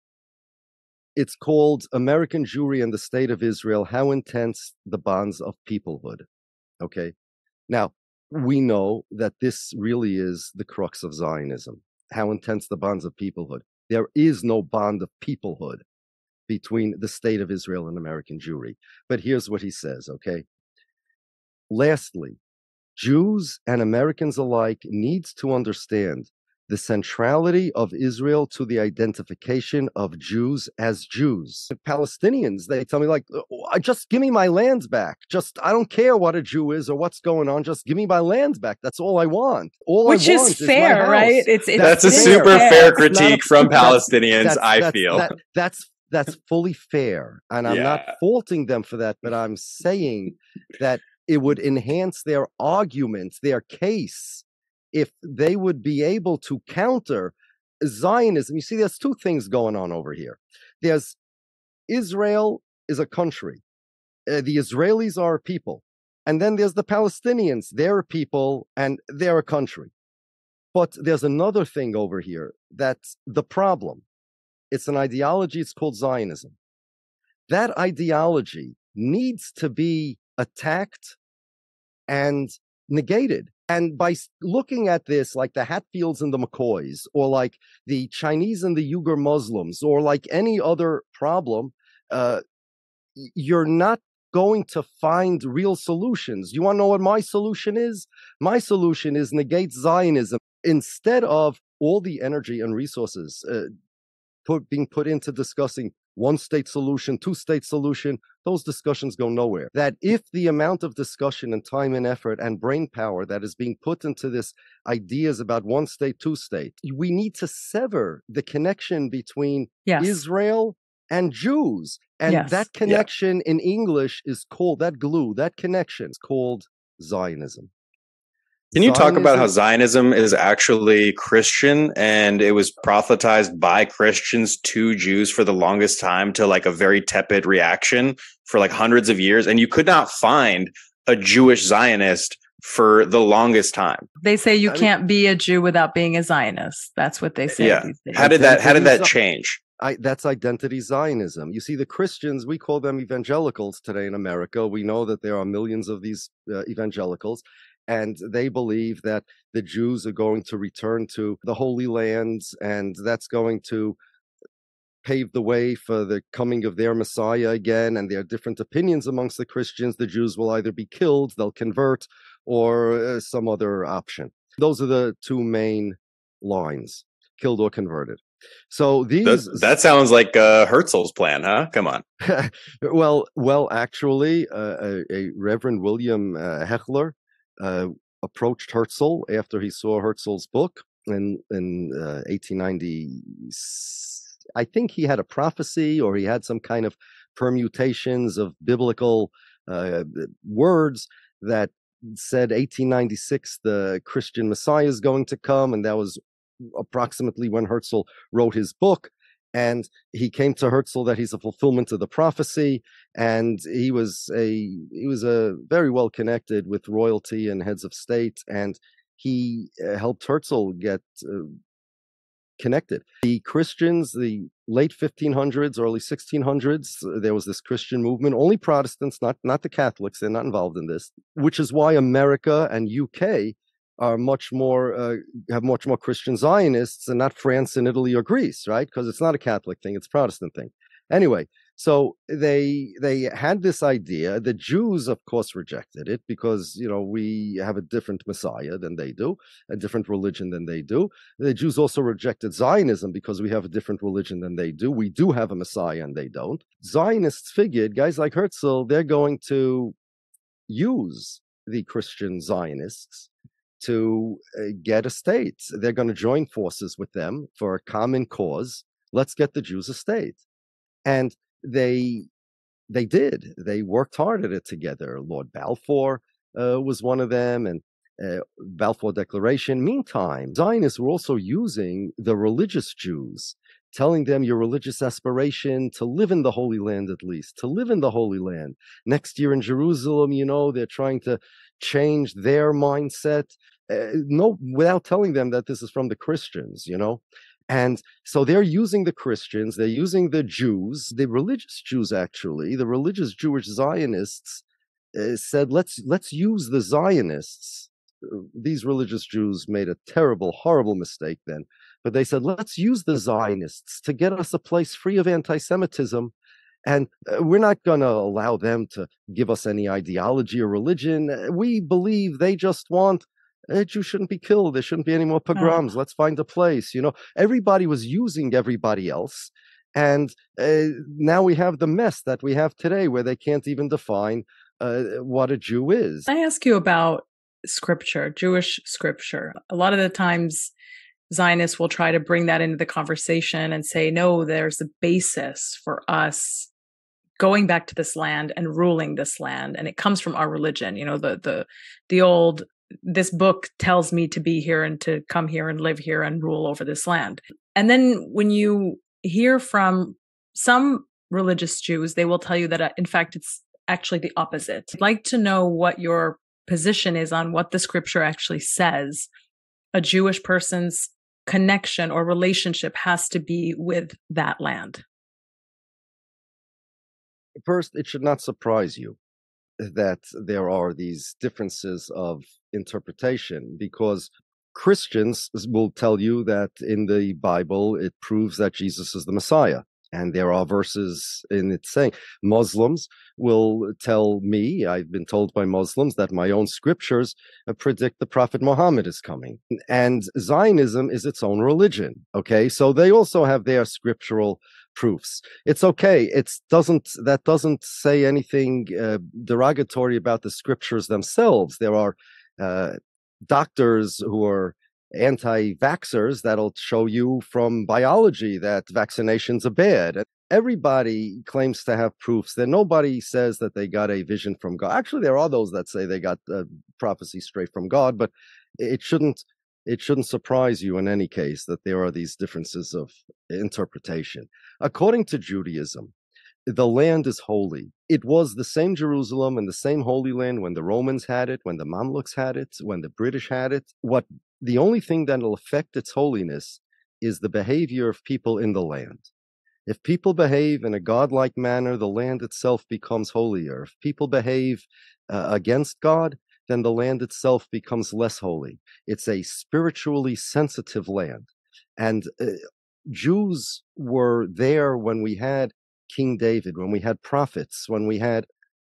It's called American Jewry and the State of Israel, How Intense the Bonds of Peoplehood. Okay. Now, we know that this really is the crux of Zionism, how intense the bonds of peoplehood. There is no bond of peoplehood between the state of Israel and American Jewry. But here's what he says, okay? Lastly, Jews and Americans alike need to understand the centrality of Israel to the identification of Jews as Jews. Palestinians, they tell me, like, just give me my lands back. Just, I don't care what a Jew is or what's going on. Just give me my lands back. That's all I want. All Which I is want fair, is right? It's, it's That's a fair. super fair critique a, from that's, Palestinians, that's, I that's, feel. That, that's that's fully fair. And I'm Yeah. not faulting them for that, but I'm saying that it would enhance their argument, their case, if they would be able to counter Zionism. You see, there's two things going on over here. There's Israel is a country. Uh, the Israelis are a people. And then there's the Palestinians. They're a people and they're a country. But there's another thing over here that's the problem. It's an ideology. It's called Zionism. That ideology needs to be attacked and negated. And by looking at this, like the Hatfields and the McCoys, or like the Chinese and the Uyghur Muslims, or like any other problem, uh, you're not going to find real solutions. You want to know what my solution is? My solution is negate Zionism. Instead of all the energy and resources uh, put, being put into discussing one-state solution, two-state solution, those discussions go nowhere. That if the amount of discussion and time and effort and brain power that is being put into this ideas about one-state, two-state, we need to sever the connection between yes. Israel and Jews. And yes. that connection yeah. in English is called, that glue, that connection is called Zionism. Can you Zionism, talk about how Zionism is actually Christian and it was prophetized by Christians to Jews for the longest time, to like a very tepid reaction for like hundreds of years? And you could not find a Jewish Zionist for the longest time. They say you I can't mean, be a Jew without being a Zionist. That's what they say. Yeah. These days. How did that, how did that change? I, that's identity Zionism. You see, the Christians, we call them evangelicals today in America. We know that there are millions of these uh, evangelicals. And they believe that the Jews are going to return to the Holy Lands, and that's going to pave the way for the coming of their Messiah again. And there are different opinions amongst the Christians. The Jews will either be killed, they'll convert, or uh, some other option. Those are the two main lines, killed or converted. So these that, that sounds like uh, Herzl's plan, huh? Come on. well, well, actually, uh, a, a Reverend William uh, Hechler Uh, approached Herzl after he saw Herzl's book in in uh, eighteen ninety. I think he had a prophecy, or he had some kind of permutations of biblical uh, words that said eighteen ninety-six the Christian Messiah is going to come, and that was approximately when Herzl wrote his book. And he came to Herzl that he's a fulfillment of the prophecy, and he was a he was a very well connected with royalty and heads of state, and he uh, helped Herzl get uh, connected. The Christians, the late fifteen hundreds, early sixteen hundreds, uh, there was this Christian movement. Only Protestants, not not the Catholics, they're not involved in this. Which is why America and U K are much more uh, have much more Christian Zionists, and not France and Italy or Greece, right? Because it's not a Catholic thing; it's a Protestant thing. Anyway, so they they had this idea. The Jews, of course, rejected it because you know we have a different Messiah than they do, a different religion than they do. The Jews also rejected Zionism because we have a different religion than they do. We do have a Messiah and they don't. Zionists figured, guys like Herzl, they're going to use the Christian Zionists to uh, get a state. They're going to join forces with them for a common cause. Let's get the Jews a state. And they they did. They worked hard at it together. Lord Balfour uh, was one of them, and uh, Balfour Declaration. Meantime, Zionists were also using the religious Jews, telling them your religious aspiration to live in the Holy Land, at least, to live in the Holy Land. Next year in Jerusalem, you know, they're trying to change their mindset. Uh, no, without telling them that this is from the Christians, you know. And so they're using the Christians, they're using the Jews, the religious Jews, actually, the religious Jewish Zionists uh, said, let's let's use the Zionists. These religious Jews made a terrible, horrible mistake then. But they said, let's use the Zionists to get us a place free of anti-Semitism. And uh, we're not going to allow them to give us any ideology or religion. We believe they just want Uh, Jews shouldn't be killed. There shouldn't be any more pogroms. Oh. Let's find a place. You know, everybody was using everybody else. And uh, now we have the mess that we have today, where they can't even define uh, what a Jew is. I ask you about scripture, Jewish scripture. A lot of the times Zionists will try to bring that into the conversation and say, no, there's a basis for us going back to this land and ruling this land, and it comes from our religion. You know, the the the old, this book tells me to be here and to come here and live here and rule over this land. And then when you hear from some religious Jews, they will tell you that, uh, in fact, it's actually the opposite. I'd like to know what your position is on what the scripture actually says a Jewish person's connection or relationship has to be with that land. First, it should not surprise you that there are these differences of interpretation, because Christians will tell you that in the Bible it proves that Jesus is the Messiah. And there are verses in it saying, Muslims will tell me, I've been told by Muslims, that my own scriptures uh, predict the Prophet Muhammad is coming. And Zionism is its own religion. Okay, so they also have their scriptural proofs. It's okay. It doesn't, that doesn't say anything uh, derogatory about the scriptures themselves. There are uh, doctors who are anti-vaxxers that'll show you from biology that vaccinations are bad. Everybody claims to have proofs. That nobody says that they got a vision from God. Actually, there are those that say they got uh, prophecy straight from God, but it shouldn't it shouldn't surprise you in any case that there are these differences of interpretation. According to Judaism, the land is holy. It was the same Jerusalem and the same Holy Land when the Romans had it, when the Mamluks had it, when the British had it. What the only thing that will affect its holiness is the behavior of people in the land. If people behave in a godlike manner, the land itself becomes holier. If people behave uh, against God, then the land itself becomes less holy. It's a spiritually sensitive land. And uh, Jews were there when we had King David, when we had prophets, when we had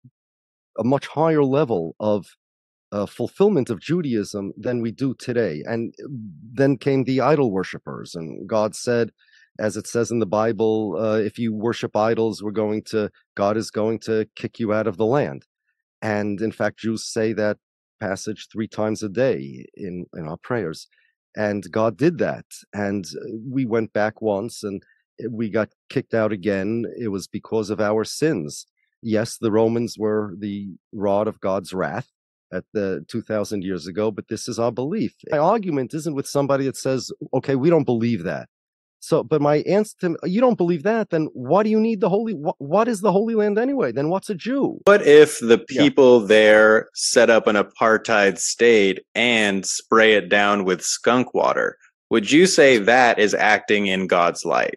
a much higher level of uh, fulfillment of Judaism than we do today. And then came the idol worshippers, and God said, as it says in the Bible, uh, if you worship idols, we're going to, God is going to kick you out of the land. And in fact, Jews say that passage three times a day in, in our prayers. And God did that. And we went back once and we got kicked out again. It was because of our sins. Yes, the Romans were the rod of God's wrath at the two thousand years ago, but this is our belief. My argument isn't with somebody that says, okay, we don't believe that. So, but my answer to him, you don't believe that, then why do you need the Holy, what, what is the Holy Land anyway? Then what's a Jew? What if the people yeah. there set up an apartheid state and spray it down with skunk water? Would you say that is acting in God's light?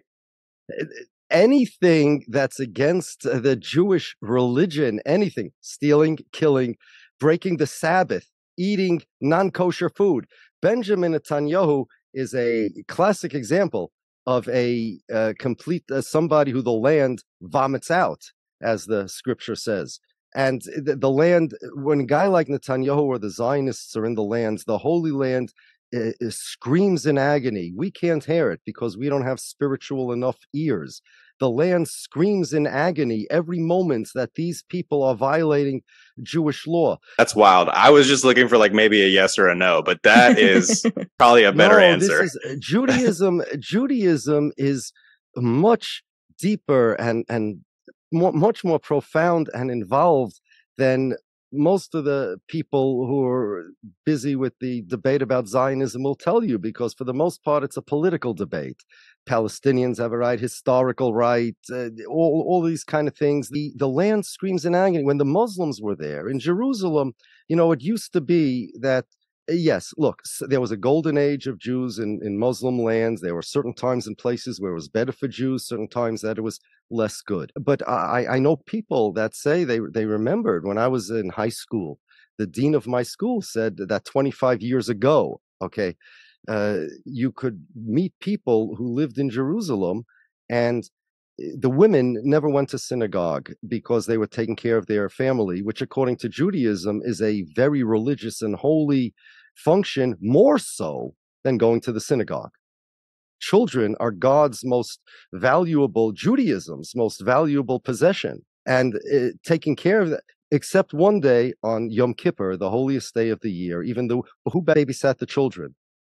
Anything that's against the Jewish religion, anything, stealing, killing, breaking the Sabbath, eating non-kosher food. Benjamin Netanyahu is a classic example of a uh, complete, uh, somebody who the land vomits out, as the scripture says. And the, the land, when a guy like Netanyahu or the Zionists are in the lands, the Holy Land uh, uh, screams in agony. We can't hear it because we don't have spiritual enough ears. The land screams in agony every moment that these people are violating Jewish law. That's wild. I was just looking for like maybe a yes or a no, but that is probably a better no, answer. This is, Judaism, Judaism is much deeper and, and more, much more profound and involved than most of the people who are busy with the debate about Zionism will tell you, because for the most part, it's a political debate. Palestinians have a right, historical right, uh, all, all these kind of things. The, the land screams in agony. When the Muslims were there in Jerusalem, you know, it used to be that, uh, yes, look, there was a golden age of Jews in, in Muslim lands. There were certain times and places where it was better for Jews, certain times that it was less good. But I, I know people that say they, they remembered when I was in high school, the dean of my school said that twenty-five years ago, okay, Uh, you could meet people who lived in Jerusalem, and the women never went to synagogue because they were taking care of their family, which according to Judaism is a very religious and holy function, more so than going to the synagogue. Children are God's most valuable, Judaism's most valuable possession, and uh, taking care of that. Except one day on Yom Kippur, the holiest day of the year, even though who babysat the children?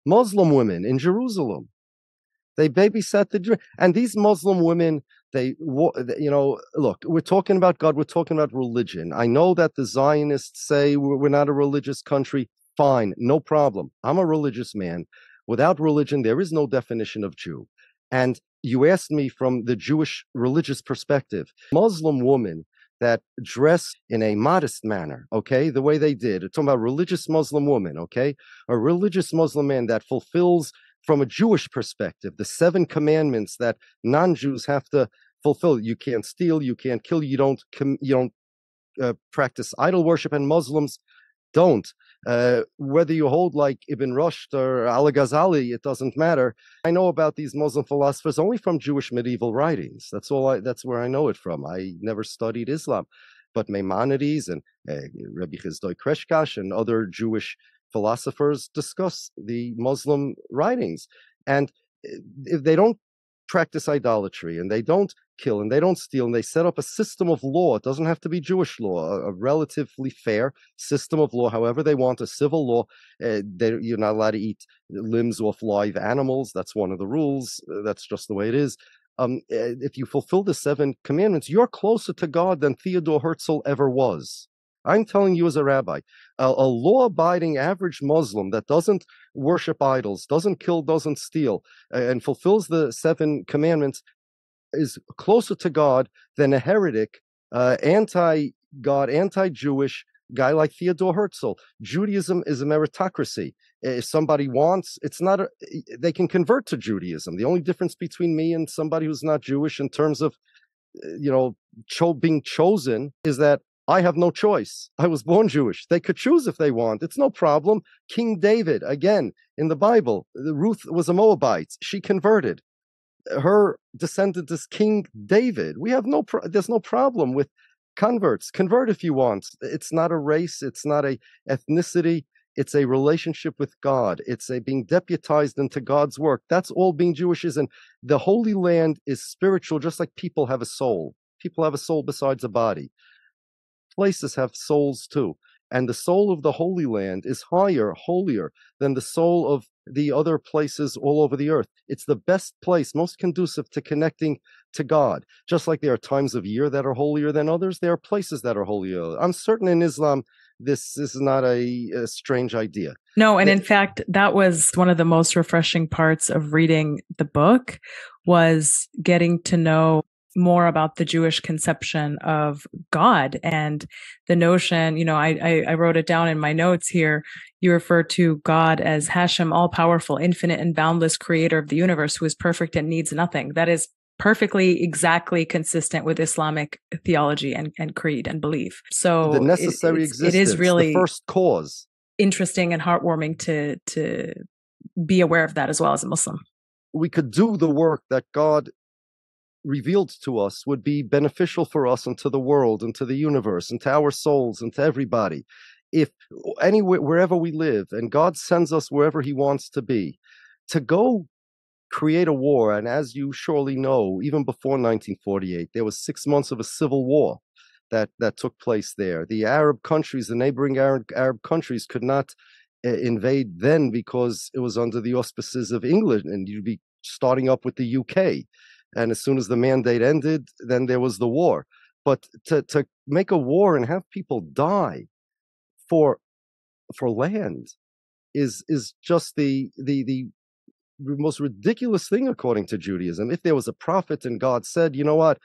Muslim women in Jerusalem. They babysat the Jew, and these Muslim women, they, you know, look, we're talking about God, we're talking about religion. I know that the Zionists say we're not a religious country. Fine, no problem. I'm a religious man. Without religion, there is no definition of Jew. And you asked me from the Jewish religious perspective, Muslim woman that dress in a modest manner, okay, the way they did. We're talking about religious Muslim woman, okay, a religious Muslim man that fulfills, from a Jewish perspective, the seven commandments that non-Jews have to fulfill. You can't steal, you can't kill, you don't com- you don't uh, practice idol worship, and Muslims don't. Uh, whether you hold like Ibn Rushd or Al-Ghazali, it doesn't matter. I know about these Muslim philosophers only from Jewish medieval writings. That's all. I, that's where I know it from. I never studied Islam, but Maimonides and uh, Rabbi Chizdoi Kreshkash and other Jewish philosophers discuss the Muslim writings. And if they don't practice idolatry and they don't kill and they don't steal and they set up a system of law, it doesn't have to be Jewish law, a, a relatively fair system of law, however they want, a civil law. Uh, they, you're not allowed to eat limbs off live animals. That's one of the rules. Uh, that's just the way it is. Um, if you fulfill the seven commandments, you're closer to God than Theodore Herzl ever was. I'm telling you as a rabbi, a, a law-abiding average Muslim that doesn't worship idols, doesn't kill, doesn't steal, and fulfills the seven commandments is closer to God than a heretic, uh, anti-God, anti-Jewish guy like Theodore Herzl. Judaism is a meritocracy. If somebody wants, it's not, a, they can convert to Judaism. The only difference between me and somebody who's not Jewish in terms of, you know, cho- being chosen is that I have no choice. I was born Jewish. They could choose if they want. It's no problem. King David, again, in the Bible, Ruth was a Moabite. She converted. Her descendant is King David. We have no, pro- there's no problem with converts. Convert if you want. It's not a race. It's not a ethnicity. It's a relationship with God. It's a being deputized into God's work. That's all being Jewish is. And the Holy Land is spiritual, just like people have a soul. People have a soul besides a body. Places have souls too. And the soul of the Holy Land is higher, holier than the soul of the other places all over the earth. It's the best place, most conducive to connecting to God. Just like there are times of year that are holier than others, there are places that are holier. I'm certain in Islam, this, this is not a, a strange idea. No, and in fact, that was one of the most refreshing parts of reading the book, was getting to know more about the Jewish conception of God and the notion, you know, I, I, I wrote it down in my notes here. You refer to God as Hashem, all-powerful, infinite and boundless creator of the universe, who is perfect and needs nothing. That is perfectly, exactly consistent with Islamic theology and, and creed and belief. So the necessary it, existence, it is really the first cause. Interesting and heartwarming to to be aware of that as well as a Muslim. We could do the work that God revealed to us would be beneficial for us and to the world and to the universe and to our souls and to everybody. If anywhere, wherever we live, and God sends us wherever he wants to be, to go create a war. And as you surely know, even before nineteen forty-eight, there was six months of a civil war that, that took place there. The Arab countries, the neighboring Arab, Arab countries could not uh, invade then because it was under the auspices of England, and you'd be starting up with the U K. And as soon as the mandate ended, then there was the war. But to, to make a war and have people die for for land is is just the the the most ridiculous thing according to Judaism. If there was a prophet and God said, you know what,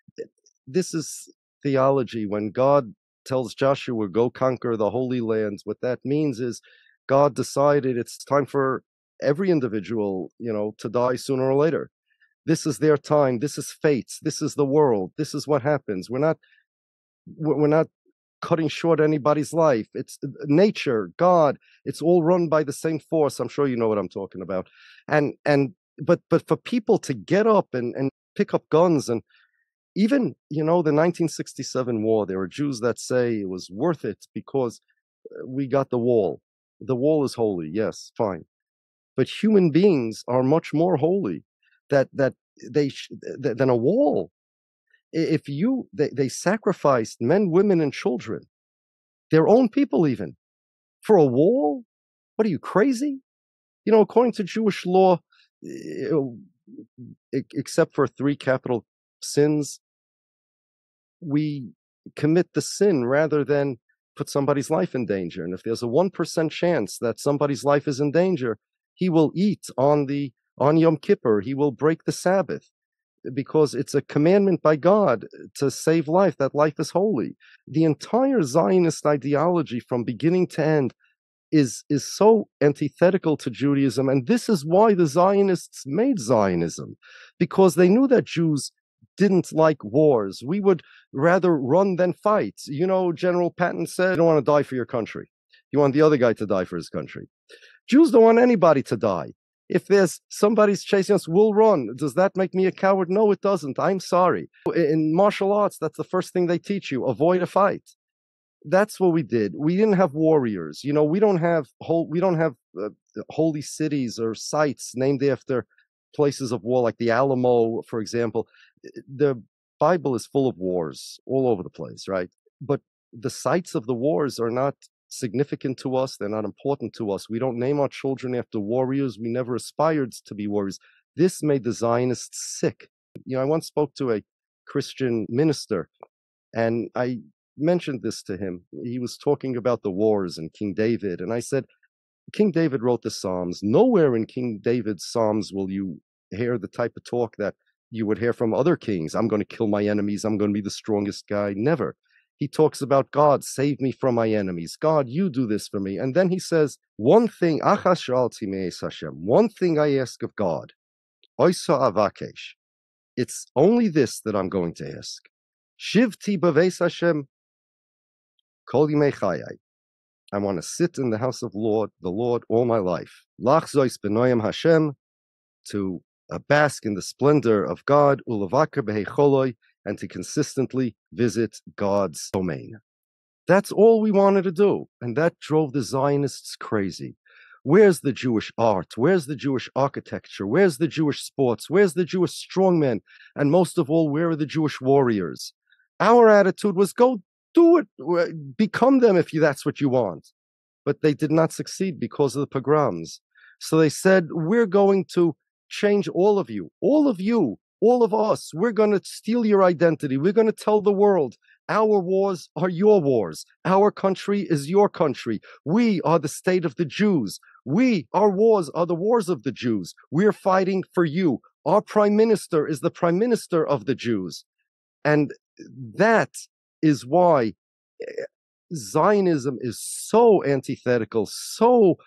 this is theology. When God tells Joshua, go conquer the Holy Land, what that means is God decided it's time for every individual, you know, to die sooner or later. This is their time. This is fate. This is the world. This is what happens. We're not, we're not cutting short anybody's life. It's nature, God. It's all run by the same force. I'm sure you know what I'm talking about. And and but but for people to get up and and pick up guns, and even, you know, the nineteen sixty-seven war, there are Jews that say it was worth it because we got the wall. The wall is holy. Yes, fine. But human beings are much more holy that that they than a wall. If you they, they sacrificed men, women, and children, their own people, even for a wall. What are you, crazy? You know, according to Jewish law, except for three capital sins, we commit the sin rather than put somebody's life in danger. And if there's a one percent chance that somebody's life is in danger, he will eat on the on Yom Kippur. He will break the Sabbath because it's a commandment by God to save life. That life is holy. The entire Zionist ideology from beginning to end is is so antithetical to Judaism. And this is why the Zionists made Zionism, because they knew that Jews didn't like wars. We would rather run than fight. You know, General Patton said, you don't want to die for your country. You want the other guy to die for his country. Jews don't want anybody to die. If there's somebody's chasing us, we'll run. Does that make me a coward? No, it doesn't. I'm sorry. In martial arts, that's the first thing they teach you. Avoid a fight. That's what we did. We didn't have warriors. You know, we don't have whole, we don't have uh, holy cities or sites named after places of war, like the Alamo, for example. The Bible is full of wars all over the place, right? But the sites of the wars are not significant to us. They're not important to us. We don't name our children after warriors. We never aspired to be warriors. This made the Zionists sick. You know, I once spoke to a Christian minister, and I mentioned this to him. He was talking about the wars and King David, and I said, King David wrote the Psalms. Nowhere in King David's Psalms will you hear the type of talk that you would hear from other kings. I'm going to kill my enemies. I'm going to be the strongest guy. Never. He talks about God, save me from my enemies. God, you do this for me. And then he says, one thing, one thing I ask of God, it's only this that I'm going to ask. Shivti b'veis Hashem kol yimei chayai. I want to sit in the house of Lord, the Lord, all my life. Lachzois b'noyam Hashem, to uh, bask in the splendor of God, ulavakar b'heicholoi, and to consistently visit God's domain. That's all we wanted to do, and that drove the Zionists crazy. Where's the Jewish art? Where's the Jewish architecture? Where's the Jewish sports? Where's the Jewish strongmen? And most of all, where are the Jewish warriors? Our attitude was, go do it, become them if you, that's what you want. But they did not succeed because of the pogroms. So they said, we're going to change all of you, all of you, all of us. We're going to steal your identity. We're going to tell the world, our wars are your wars. Our country is your country. We are the state of the Jews. We, our wars are the wars of the Jews. We're fighting for you. Our prime minister is the prime minister of the Jews. And that is why Zionism is so antithetical, so,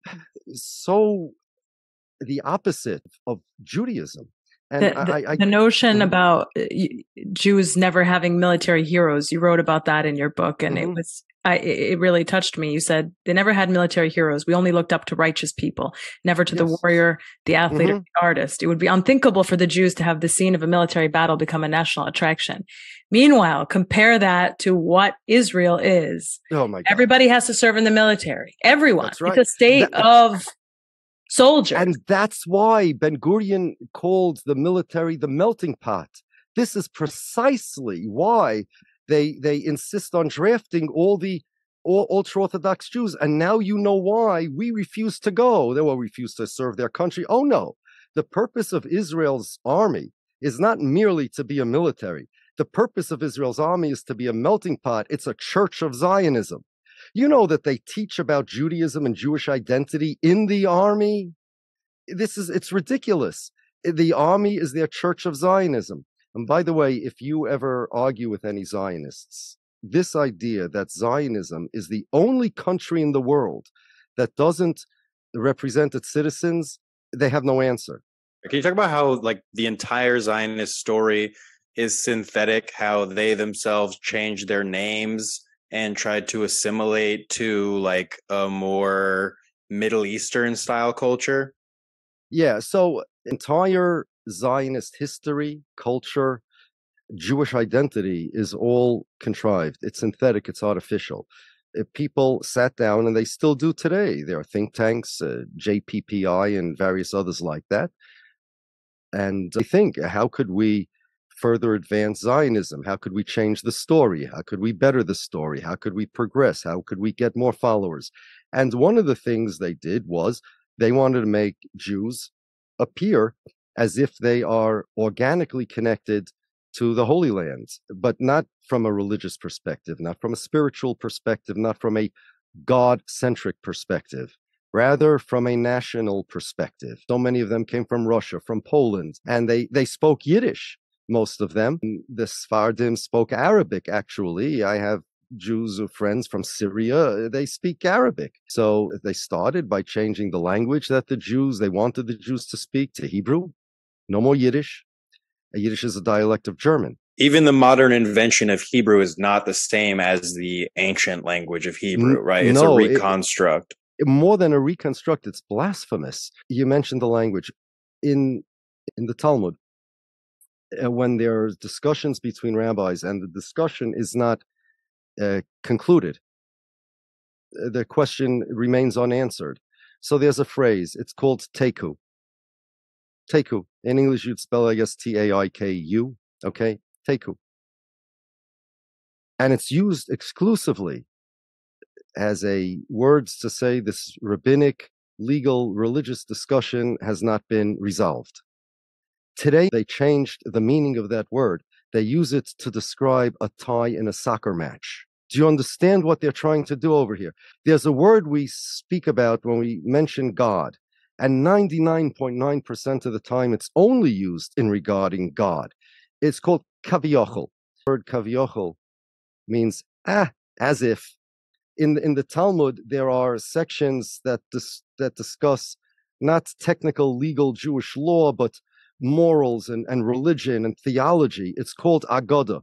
so the opposite of Judaism. And the, the, I, I, the notion mm-hmm. about Jews never having military heroes, you wrote about that in your book, and mm-hmm. it was I, it really touched me. You said they never had military heroes. We only looked up to righteous people, never to yes. the warrior, the athlete, mm-hmm. or the artist. It would be unthinkable for the Jews to have the scene of a military battle become a national attraction. Meanwhile, compare that to what Israel is. Oh my God. Everybody has to serve in the military. Everyone. That's right. It's a state that, of soldiers. And that's why Ben Gurion called the military the melting pot. This is precisely why they they insist on drafting all the all ultra-Orthodox Jews. And now you know why we refuse to go. They will refuse to serve their country. Oh, no. The purpose of Israel's army is not merely to be a military. The purpose of Israel's army is to be a melting pot. It's a church of Zionism. You know that they teach about Judaism and Jewish identity in the army. This is, it's ridiculous. The army is their church of Zionism. And by the way, if you ever argue with any Zionists, this idea that Zionism is the only country in the world that doesn't represent its citizens, they have no answer. Can you talk about how, like, the entire Zionist story is synthetic, how they themselves changed their names and tried to assimilate to, like, a more Middle Eastern style culture? Yeah, so entire Zionist history, culture, Jewish identity is all contrived. It's synthetic, it's artificial. If people sat down, and they still do today. There are think tanks, uh, J P P I and various others like that. And I think, how could we further advance Zionism? How could we change the story? How could we better the story? How could we progress? How could we get more followers? And one of the things they did was They wanted to make Jews appear as if they are organically connected to the Holy Land, but not from a religious perspective, not from a spiritual perspective, not from a God-centric perspective, rather from a national perspective. So many of them came from Russia, from Poland, and they, they spoke Yiddish, most of them. The Sephardim spoke Arabic, actually. I have Jews or friends from Syria, they speak Arabic. So they started by changing the language that the Jews, they wanted the Jews to speak, to Hebrew. No more Yiddish. Yiddish is a dialect of German. Even the modern invention of Hebrew is not the same as the ancient language of Hebrew, right? It's no, a reconstruct. It, more than a reconstruct, it's blasphemous. You mentioned the language. In, in the Talmud, when there are discussions between rabbis and the discussion is not uh, concluded, the question remains unanswered. So there's a phrase, it's called teiku. Teiku. In English, you'd spell, I guess, T A I K U. Okay? Teiku. And it's used exclusively as a words to say this rabbinic, legal, religious discussion has not been resolved. Today, they changed the meaning of that word. They use it to describe a tie in a soccer match. Do you understand what they're trying to do over here? There's a word we speak about when we mention God, and ninety-nine point nine percent of the time, it's only used in regarding God. It's called kaviochel. The word kaviochel means, ah, as if. In the, in the Talmud, there are sections that dis, that discuss not technical legal Jewish law, but morals and, and religion and theology. It's called Agoda.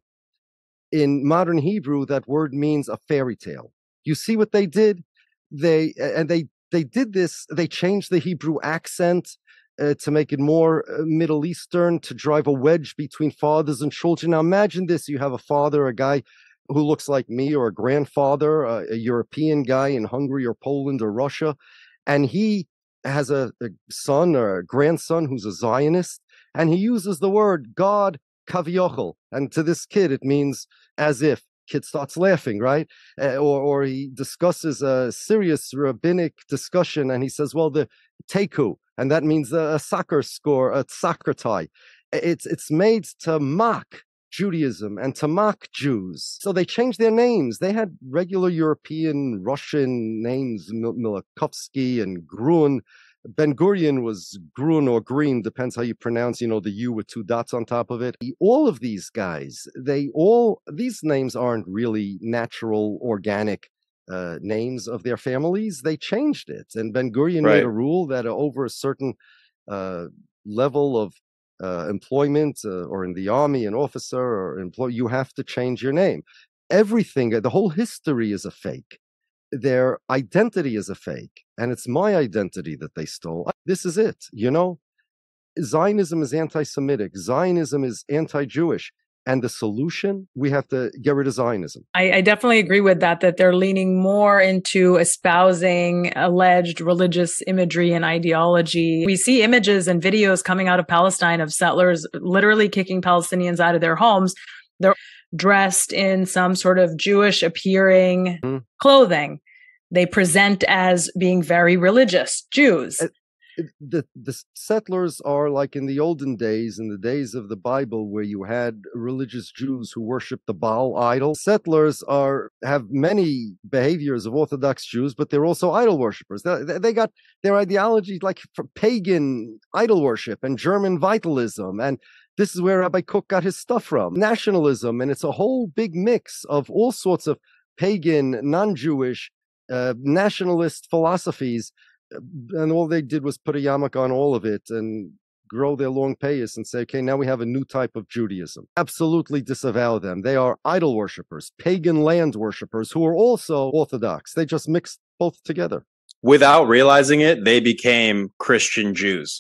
In modern Hebrew, that word means a fairy tale. You see what they did? They and they they did this. They changed the Hebrew accent uh, to make it more uh, Middle Eastern, to drive a wedge between fathers and children. Now imagine this: you have a father, a guy who looks like me, or a grandfather, a, a European guy in Hungary or Poland or Russia, and he has a, a son or a grandson who's a Zionist, and he uses the word God kaviochel, and to this kid it means as if. Kid starts laughing, right? Uh, or, or he discusses a serious rabbinic discussion, and he says, well, the teiku, and that means a, a soccer score, a soccer tie. It's, it's made to mock Judaism and to mock Jews. So they changed their names. They had regular European, Russian names, Milakovsky and Grun. Ben Gurion was Grun or Green, depends how you pronounce, you know, the U with two dots on top of it. All of these guys, they all, these names aren't really natural, organic uh, names of their families. They changed it. And Ben Gurion right. made a rule that over a certain uh, level of uh, employment uh, or in the army, an officer or employee, you have to change your name. Everything, the whole history is a fake. Their identity is a fake, and it's my identity that they stole. This is it, you know? Zionism is anti-Semitic. Zionism is anti-Jewish. And the solution, we have to get rid of Zionism. I, I definitely agree with that, that they're leaning more into espousing alleged religious imagery and ideology. We see images and videos coming out of Palestine of settlers literally kicking Palestinians out of their homes. They're dressed in some sort of Jewish appearing mm. clothing. They present as being very religious Jews. Uh, the, the settlers are like in the olden days, in the days of the Bible, where you had religious Jews who worshiped the Baal idol. Settlers are have many behaviors of Orthodox Jews, but they're also idol worshippers. They, they got their ideology like for pagan idol worship and German vitalism, and this is where Rabbi Kook got his stuff from. Nationalism, and it's a whole big mix of all sorts of pagan, non-Jewish, uh, nationalist philosophies, and all they did was put a yarmulke on all of it and grow their long payas and say, okay, now we have a new type of Judaism. Absolutely disavow them. They are idol worshippers, pagan land worshippers who are also Orthodox. They just mixed both together. Without realizing it, they became Christian Jews.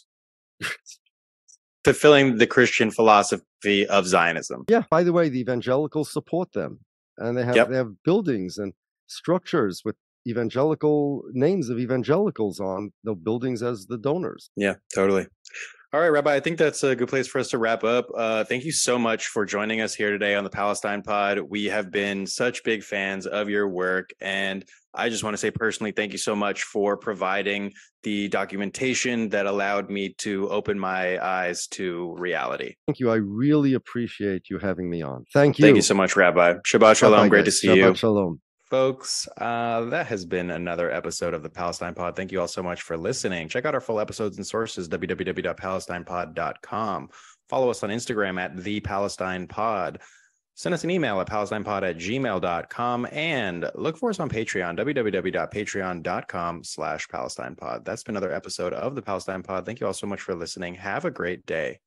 Fulfilling the Christian philosophy of Zionism. Yeah. By the way, the evangelicals support them, and they have yep. they have buildings and structures with evangelical names of evangelicals on the buildings as the donors. Yeah, totally. All right, Rabbi, I think that's a good place for us to wrap up. Uh, thank you so much for joining us here today on the Palestine Pod. We have been such big fans of your work, and I just want to say personally, thank you so much for providing the documentation that allowed me to open my eyes to reality. Thank you. I really appreciate you having me on. Thank you. Thank you so much, Rabbi. Shabbat Shalom. Bye-bye, Great guys. to see Shabbat you. Shalom. Folks, uh, that has been another episode of the Palestine Pod. Thank you all so much for listening. Check out our full episodes and sources, w w w dot palestine pod dot com. Follow us on Instagram at the Palestine Pod. Send us an email at palestinepod at gmail dot com, and look for us on Patreon, w w w dot patreon dot com slash palestine pod. That's been another episode of the Palestine Pod. Thank you all so much for listening. Have a great day.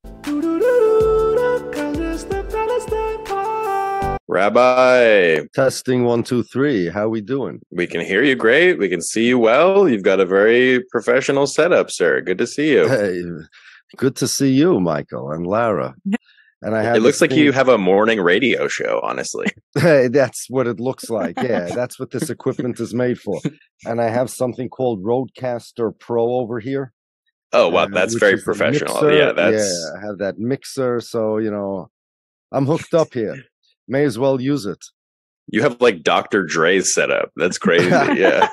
Rabbi. Testing one, two, three. How we doing? We can hear you great. We can see you well. You've got a very professional setup, sir. Good to see you. Hey, good to see you, Michael and Lara. And I have it looks like thing... you have a morning radio show, honestly. Hey, that's what it looks like. Yeah, that's what this equipment is made for. And I have something called Rodecaster Pro over here. Oh, wow. That's uh, very professional. Yeah, that's... yeah, I have that mixer. So, you know, I'm hooked up here. May as well use it. You have like Doctor Dre's setup. That's crazy. Yeah.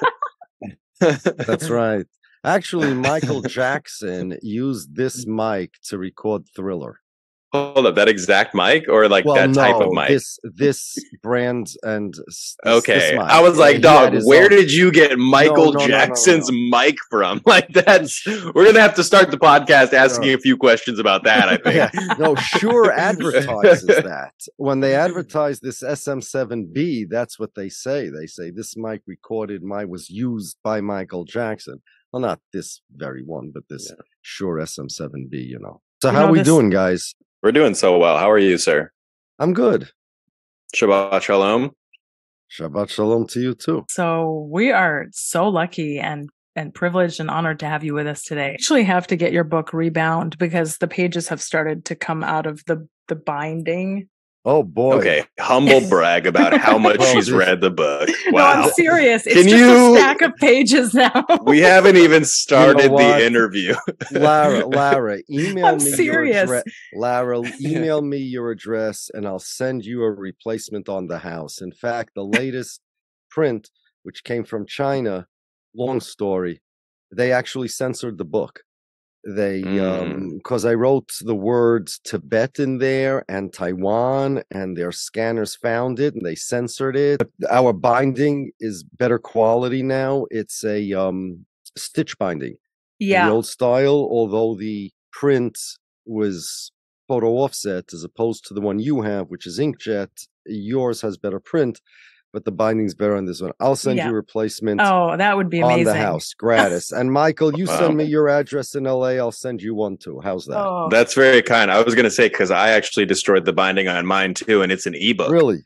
That's right. Actually, Michael Jackson used this mic to record Thriller. Hold up, that exact mic or like well, that no, type of mic? This this brand and this, okay. This mic. I was like, dog, where own... did you get Michael no, no, no, Jackson's no, no. mic from? Like that's we're gonna have to start the podcast asking no. a few questions about that, I think. Yeah. No, Shure advertises that. When they advertise this S M seven B, that's what they say. They say this mic recorded my was used by Michael Jackson. Well, not this very one, but this yeah. Shure S M seven B, you know. So you how know, are we this... doing, guys? We're doing so well. How are you, sir? I'm good. Shabbat Shalom. Shabbat Shalom to you, too. So we are so lucky and, and privileged and honored to have you with us today. I actually have to get your book rebound because the pages have started to come out of the, the binding. Oh, boy. Okay. Humble brag about how much oh, she's read the book. Wow. No, I'm serious. It's Can just you... a stack of pages now. We haven't even started you know the interview. Lara, Lara, email I'm me serious. your address. Lara, email me your address and I'll send you a replacement on the house. In fact, the latest print, which came from China, long story, they actually censored the book. They, mm. um, because I wrote the words Tibet in there and Taiwan, and their scanners found it and they censored it. Our binding is better quality now. It's a um, stitch binding. Yeah. The old style, although the print was photo offset as opposed to the one you have, which is inkjet. Yours has better print, but the binding's better on this one. I'll send yeah. you a replacement. Oh, that would be amazing. On the house, gratis. And Michael, you wow. send me your address in L A. I'll send you one too. How's that? Oh. That's very kind. I was going to say, because I actually destroyed the binding on mine too, and it's an ebook. Really?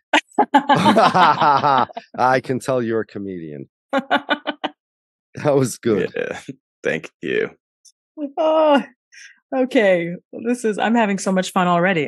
I can tell you're a comedian. That was good. Yeah. Thank you. Oh, okay. This is, I'm having so much fun already.